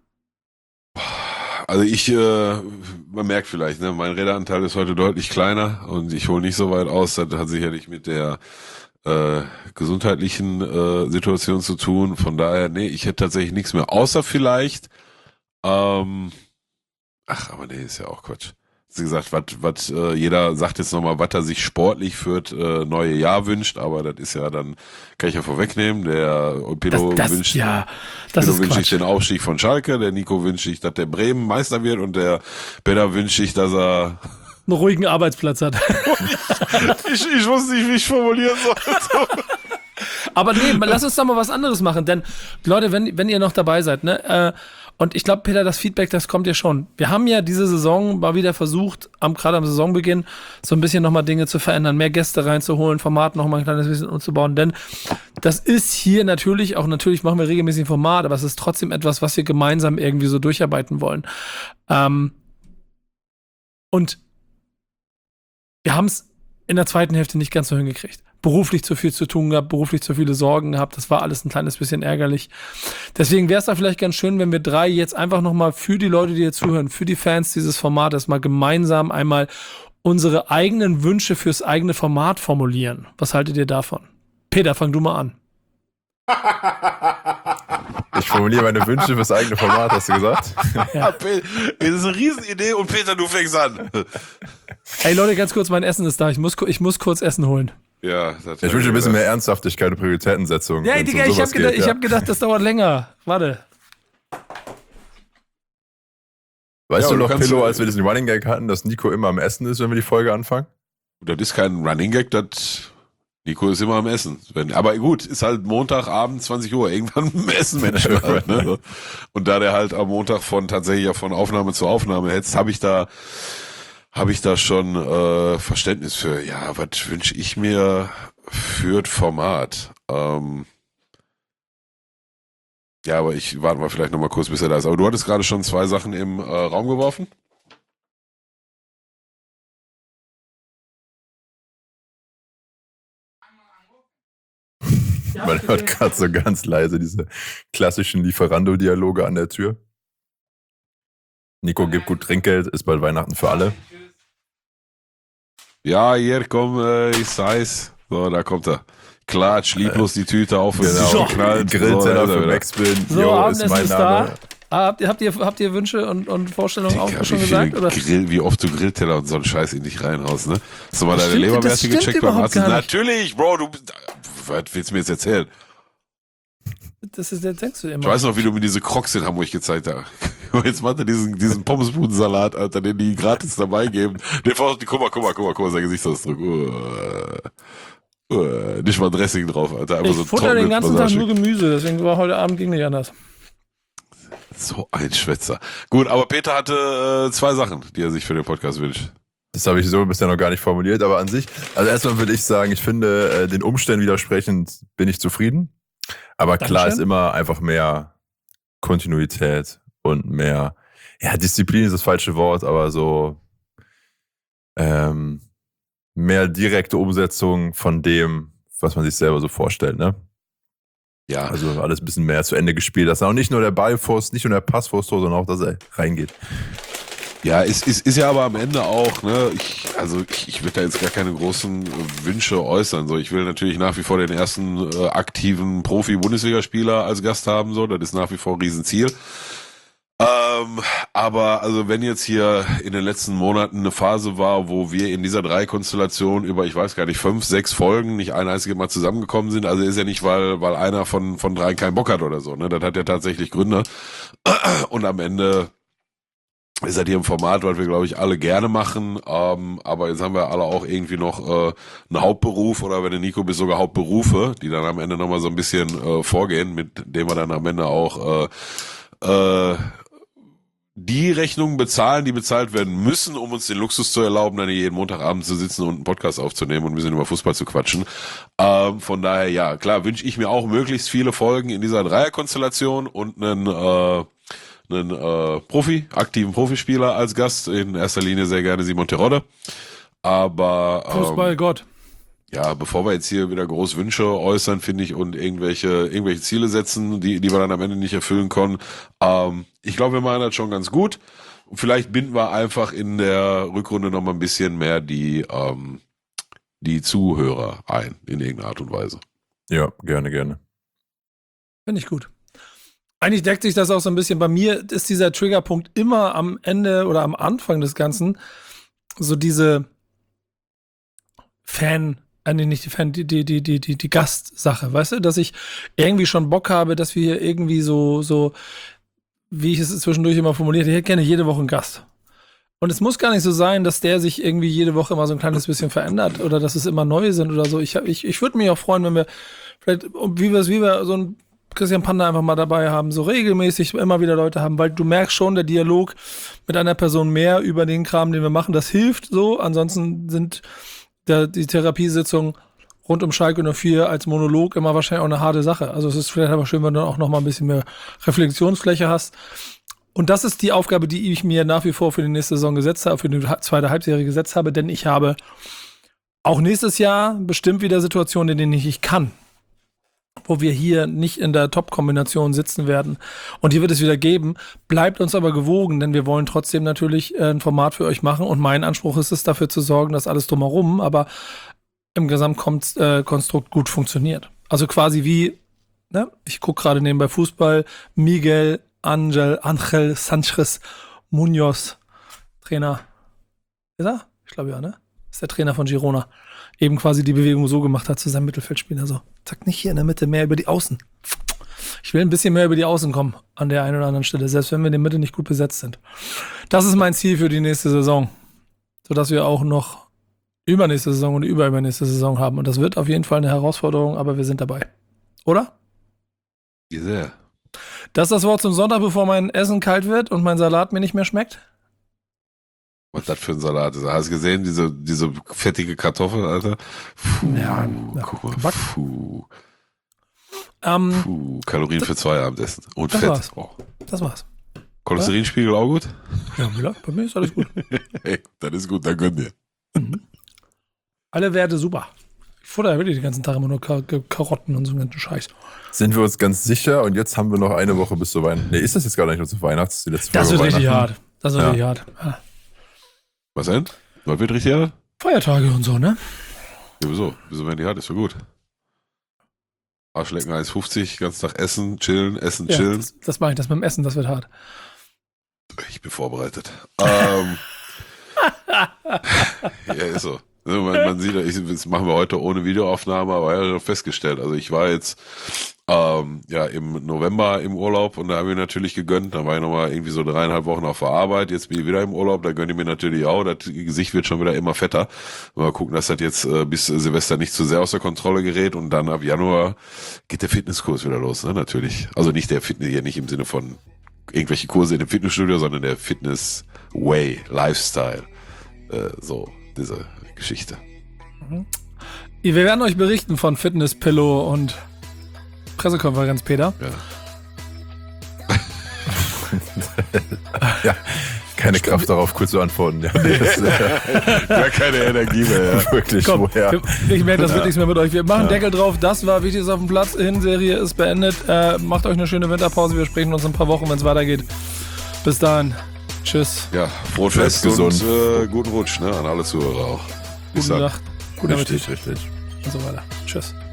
Speaker 4: Also ich, äh, man merkt vielleicht, ne, mein Redeanteil ist heute deutlich kleiner und ich hole nicht so weit aus. Das hat sicherlich mit der äh, gesundheitlichen äh, Situation zu tun. Von daher, nee, ich hätte tatsächlich nichts mehr, außer vielleicht, ähm, ach, aber nee, ist ja auch Quatsch. Wie gesagt, was, was, äh, jeder sagt jetzt nochmal, was er sich sportlich für das äh, neue Jahr wünscht, aber das ist ja dann, kann ich ja vorwegnehmen, der Pilo
Speaker 1: Das, das,
Speaker 4: wünscht,
Speaker 1: ja, das
Speaker 4: Pilo
Speaker 1: ist
Speaker 4: wünscht sich
Speaker 1: Quatsch.
Speaker 4: den Aufstieg von Schalke, der Nico wünscht sich, dass der Bremen Meister wird und der Peter wünscht sich, dass er,
Speaker 1: Einen ruhigen Arbeitsplatz hat.
Speaker 4: ich, ich wusste nicht, wie ich formulieren soll.
Speaker 1: Aber nee, lass uns doch mal was anderes machen, denn Leute, wenn, wenn ihr noch dabei seid, ne, äh, und ich glaube, Peter, das Feedback, das kommt ja schon. Wir haben ja diese Saison mal wieder versucht, am, gerade am Saisonbeginn, so ein bisschen nochmal Dinge zu verändern, mehr Gäste reinzuholen, Format nochmal ein kleines bisschen umzubauen, denn das ist hier natürlich, auch natürlich machen wir regelmäßig ein Format, aber es ist trotzdem etwas, was wir gemeinsam irgendwie so durcharbeiten wollen. Ähm, und wir haben es in der zweiten Hälfte nicht ganz so hingekriegt. Beruflich zu viel zu tun gehabt, beruflich zu viele Sorgen gehabt. Das war alles ein kleines bisschen ärgerlich. Deswegen wäre es da vielleicht ganz schön, wenn wir drei jetzt einfach nochmal für die Leute, die hier zuhören, für die Fans dieses Formates mal gemeinsam einmal unsere eigenen Wünsche fürs eigene Format formulieren. Was haltet ihr davon? Peter, fang du mal an.
Speaker 5: Ich formuliere meine Wünsche fürs eigene Format, hast du gesagt?
Speaker 1: Ja.
Speaker 4: Das ist eine Riesenidee und Peter, du fängst an.
Speaker 1: Hey Leute, ganz kurz, mein Essen ist da. Ich muss, ich muss kurz Essen holen.
Speaker 4: Ja, das
Speaker 5: Ich wünsche ein bisschen mehr Ernsthaftigkeit und Prioritätensetzung.
Speaker 1: Ja,
Speaker 5: wenn's um
Speaker 1: Digga, ich
Speaker 5: sowas
Speaker 1: habe gedacht,
Speaker 5: geht,
Speaker 1: ich
Speaker 5: ja.
Speaker 1: hab gedacht, das dauert länger. Warte.
Speaker 5: Weißt
Speaker 4: Ja,
Speaker 5: du
Speaker 4: du
Speaker 5: noch,
Speaker 4: kannst-
Speaker 5: Pillow, als wir diesen Running Gag hatten, dass Nico immer am Essen ist, wenn wir die Folge anfangen?
Speaker 4: Das ist kein Running Gag, das Nico ist immer am Essen. Wenn, aber gut, ist halt Montagabend, zwanzig Uhr, irgendwann am Essen, Mensch. Halt, ne? Und da der halt am Montag von tatsächlich ja von Aufnahme zu Aufnahme hetzt, habe ich da habe ich da schon äh, Verständnis für. Ja, was wünsche ich mir für das Format? Ähm, ja, aber ich warte mal vielleicht noch mal kurz, bis er da ist. Aber du hattest gerade schon zwei Sachen im äh, Raum geworfen.
Speaker 5: Man hört gerade so ganz leise diese klassischen Lieferando-Dialoge an der Tür. Nico gibt gut Trinkgeld, ist bald Weihnachten für alle.
Speaker 4: Ja, hier, komm, äh, ich sei's. So, da kommt er. Klatsch, lieblos die Tüte auf und
Speaker 5: Genau.
Speaker 4: geknallt.
Speaker 5: Grillteller
Speaker 4: so,
Speaker 5: für
Speaker 4: wieder.
Speaker 5: Backspin.
Speaker 1: So,
Speaker 5: Yo,
Speaker 1: Abendessen
Speaker 5: ist mein
Speaker 1: ist
Speaker 5: Name.
Speaker 1: da. Ah, habt, ihr, habt, ihr, habt ihr Wünsche und, und Vorstellungen
Speaker 4: Digga,
Speaker 1: auch schon
Speaker 4: wie,
Speaker 1: gesagt? Oder?
Speaker 4: Grill, wie oft du Grillteller und so einen Scheiß in dich reinhaust, ne? Hast du mal
Speaker 1: Das
Speaker 4: deine
Speaker 1: stimmt- das
Speaker 4: Leberwerte
Speaker 1: stimmt
Speaker 4: gecheckt beim
Speaker 1: überhaupt
Speaker 4: Arzt?
Speaker 1: gar nicht.
Speaker 4: Natürlich, Bro, du bist- was willst du mir jetzt erzählen?
Speaker 1: Das ist, das denkst du immer.
Speaker 4: Ich weiß noch, wie du mir diese Crocs in Hamburg gezeigt hast. Jetzt macht er diesen, diesen Pommesbudensalat, Alter, den die gratis dabei geben. Den vor, guck mal, guck mal, guck mal, guck mal, sein Gesichtsausdruck. Uh, uh, nicht mal Dressing drauf, Alter. Einfach
Speaker 1: Ich
Speaker 4: so
Speaker 1: futter den ganzen Tag
Speaker 4: Massage.
Speaker 1: nur Gemüse, deswegen war heute Abend ging nicht anders.
Speaker 4: So ein Schwätzer. Gut, aber Peter hatte äh, zwei Sachen, die er sich für den Podcast wünscht.
Speaker 5: Das habe ich so bisher noch gar nicht formuliert, aber an sich, also erstmal würde ich sagen, ich finde, äh, den Umständen widersprechend bin ich zufrieden. Aber klar
Speaker 1: Dankeschön.
Speaker 5: ist immer einfach mehr Kontinuität und mehr, ja, Disziplin ist das falsche Wort, aber so ähm, mehr direkte Umsetzung von dem, was man sich selber so vorstellt, ne?
Speaker 4: Ja,
Speaker 5: Also alles ein bisschen mehr zu Ende gespielt, dass auch nicht nur der Ball vor, nicht nur der Pass vor das Tor, sondern auch, dass er reingeht.
Speaker 4: ja, ist, ist, ist ja aber am Ende auch, ne, ich, also ich, ich will da jetzt gar keine großen Wünsche äußern, so, ich will natürlich nach wie vor den ersten äh, aktiven Profi-Bundesligaspieler als Gast haben, so, das ist nach wie vor ein Riesenziel. Ähm, aber also wenn jetzt hier in den letzten Monaten eine Phase war, wo wir in dieser Drei-Konstellation über, ich weiß gar nicht, fünf, sechs Folgen nicht ein einziges Mal zusammengekommen sind, also ist ja nicht, weil, weil einer von, von dreien keinen Bock hat oder so, ne, das hat ja tatsächlich Gründe. Und am Ende ist halt hier ein Format, was wir, glaube ich, alle gerne machen, ähm, aber jetzt haben wir alle auch irgendwie noch äh, einen Hauptberuf oder wenn du Nico bist, sogar Hauptberufe, die dann am Ende nochmal so ein bisschen äh, vorgehen, mit dem wir dann am Ende auch äh, äh, die Rechnungen bezahlen, die bezahlt werden müssen, um uns den Luxus zu erlauben, dann hier jeden Montagabend zu sitzen und einen Podcast aufzunehmen und ein bisschen über Fußball zu quatschen. Ähm, von daher, ja, klar, wünsche ich mir auch möglichst viele Folgen in dieser Dreierkonstellation und einen äh, einen äh, Profi, aktiven Profispieler als Gast, in erster Linie sehr gerne Simon Terodde. Aber ähm,
Speaker 1: Fußball Gott.
Speaker 4: ja, bevor wir jetzt hier wieder groß Wünsche äußern, finde ich, und irgendwelche irgendwelche Ziele setzen, die die wir dann am Ende nicht erfüllen können, ähm, ich glaube, wir machen das schon ganz gut. Und vielleicht binden wir einfach in der Rückrunde noch mal ein bisschen mehr die ähm, die Zuhörer ein, in irgendeiner Art und Weise.
Speaker 5: Ja, gerne, gerne.
Speaker 1: Finde ich gut. Eigentlich deckt sich das auch so ein bisschen. Bei mir ist dieser Triggerpunkt immer am Ende oder am Anfang des Ganzen so diese Fan, äh, nee, nicht die Fan, die, die, die, die, die, die Gastsache, weißt du? Dass ich irgendwie schon Bock habe, dass wir hier irgendwie so, so, wie ich es zwischendurch immer formuliert, ich hätte gerne jede Woche einen Gast. Und es muss gar nicht so sein, dass der sich irgendwie jede Woche immer so ein kleines bisschen verändert oder dass es immer neue sind oder so. Ich, ich, ich würde mich auch freuen, wenn wir vielleicht, wie wir es, wie wir so ein Christian Panda einfach mal dabei haben, so regelmäßig immer wieder Leute haben, weil du merkst schon, der Dialog mit einer Person mehr über den Kram, den wir machen, das hilft so. Ansonsten sind der, die Therapiesitzungen rund um Schalke null vier als Monolog immer wahrscheinlich auch eine harte Sache. Also es ist vielleicht aber schön, wenn du auch noch mal ein bisschen mehr Reflexionsfläche hast. Und das ist die Aufgabe, die ich mir nach wie vor für die nächste Saison gesetzt habe, für die zweite Halbserie gesetzt habe, denn ich habe auch nächstes Jahr bestimmt wieder Situationen, in denen ich nicht kann, wo wir hier nicht in der Top-Kombination sitzen werden. Und hier wird es wieder geben. Bleibt uns aber gewogen, denn wir wollen trotzdem natürlich ein Format für euch machen. Und mein Anspruch ist es, dafür zu sorgen, dass alles drumherum, aber im Gesamtkonstrukt gut funktioniert. Also quasi wie, ne? Ich gucke gerade nebenbei Fußball, Miguel Angel, Angel Sanchez Munoz, Trainer. Ist er? Ich glaube ja, ne? Ist der Trainer von Girona. Eben quasi die Bewegung so gemacht hat zu seinem Mittelfeldspieler. So, zack, nicht hier in der Mitte, mehr über die Außen. Ich will ein bisschen mehr über die Außen kommen an der einen oder anderen Stelle, selbst wenn wir in der Mitte nicht gut besetzt sind. Das ist mein Ziel für die nächste Saison, sodass wir auch noch übernächste Saison und überübernächste Saison haben. Und das wird auf jeden Fall eine Herausforderung, aber wir sind dabei. Oder?
Speaker 4: Ja, sehr.
Speaker 1: Das ist das Wort zum Sonntag, bevor mein Essen kalt wird und mein Salat mir nicht mehr schmeckt.
Speaker 4: Was das für ein Salat ist. Hast du gesehen, diese, diese fettige Kartoffel, Alter? Puh,
Speaker 1: Ja, ja,
Speaker 4: guck mal.
Speaker 1: Back.
Speaker 4: Puh,
Speaker 1: Ähm,
Speaker 4: puh, Kalorien für zwei Abendessen. Und
Speaker 1: Das
Speaker 4: Fett.
Speaker 1: war's.
Speaker 4: Oh.
Speaker 1: das war's.
Speaker 4: Cholesterinspiegel auch gut?
Speaker 1: Ja, Müller, bei mir ist alles gut.
Speaker 4: Hey, das ist gut, dann gönn dir.
Speaker 1: Alle Werte super. Ich futter ja wirklich den ganzen Tag immer nur Kar Karotten und so einen ganzen Scheiß.
Speaker 5: Sind wir uns ganz sicher und jetzt haben wir noch eine Woche bis zu Weihnachten. Nee, ist das jetzt gar nicht nur zu Weihnachts? Die letzte
Speaker 1: Das
Speaker 5: Folge
Speaker 1: wird richtig
Speaker 5: Weihnachten?
Speaker 1: hart. Das wird
Speaker 5: Ja.
Speaker 1: richtig hart. Ja.
Speaker 4: Was denn? Was wird richtig hart?
Speaker 1: Feiertage und so, ne?
Speaker 4: Ja, wieso? Wieso werden die hart? Ist so gut. Arschlecken eins fünfzig, ganz Tag essen, chillen, essen,
Speaker 1: Ja,
Speaker 4: chillen.
Speaker 1: das, das mache ich, das mit dem Essen, das wird hart.
Speaker 4: Ich bin vorbereitet. ähm, ja, ist so. Also man, man sieht, ich, das machen wir heute ohne Videoaufnahme, aber ja, festgestellt. Also ich war jetzt ähm, ja im November im Urlaub und da habe ich natürlich gegönnt. Da war ich nochmal irgendwie so dreieinhalb Wochen auf der Arbeit. Jetzt bin ich wieder im Urlaub, da gönne ich mir natürlich auch. Das Gesicht wird schon wieder immer fetter. Mal gucken, dass das jetzt äh, bis Silvester nicht zu sehr aus der Kontrolle gerät und dann ab Januar geht der Fitnesskurs wieder los, ne? Natürlich. Also nicht der Fitness hier nicht im Sinne von irgendwelche Kurse in dem Fitnessstudio, sondern der Fitness Way, Lifestyle. Äh, so, diese Geschichte.
Speaker 1: Wir werden euch berichten von Fitness Pillow und Pressekonferenz, Peter.
Speaker 5: Ja. ja. Keine Kraft darauf, kurz zu antworten. Ja, das, äh,
Speaker 4: Gar keine Energie mehr. Ja.
Speaker 5: Wirklich,
Speaker 1: Komm,
Speaker 5: woher?
Speaker 1: ich merke, das wird nichts mehr mit euch. Wir machen ja. Deckel drauf. Das war Wichtiges auf dem Platz. Hinserie ist beendet. Äh, macht euch eine schöne Winterpause. Wir sprechen uns in ein paar Wochen, wenn es weitergeht. Bis dahin. Tschüss.
Speaker 4: Ja, frohes Fest und äh, guten Rutsch, ne, an alle Zuhörer auch. Bis
Speaker 1: Guten
Speaker 4: dann.
Speaker 1: Tag. Guten
Speaker 5: Richtig,
Speaker 1: Appetit.
Speaker 5: richtig.
Speaker 1: Und so weiter. Tschüss.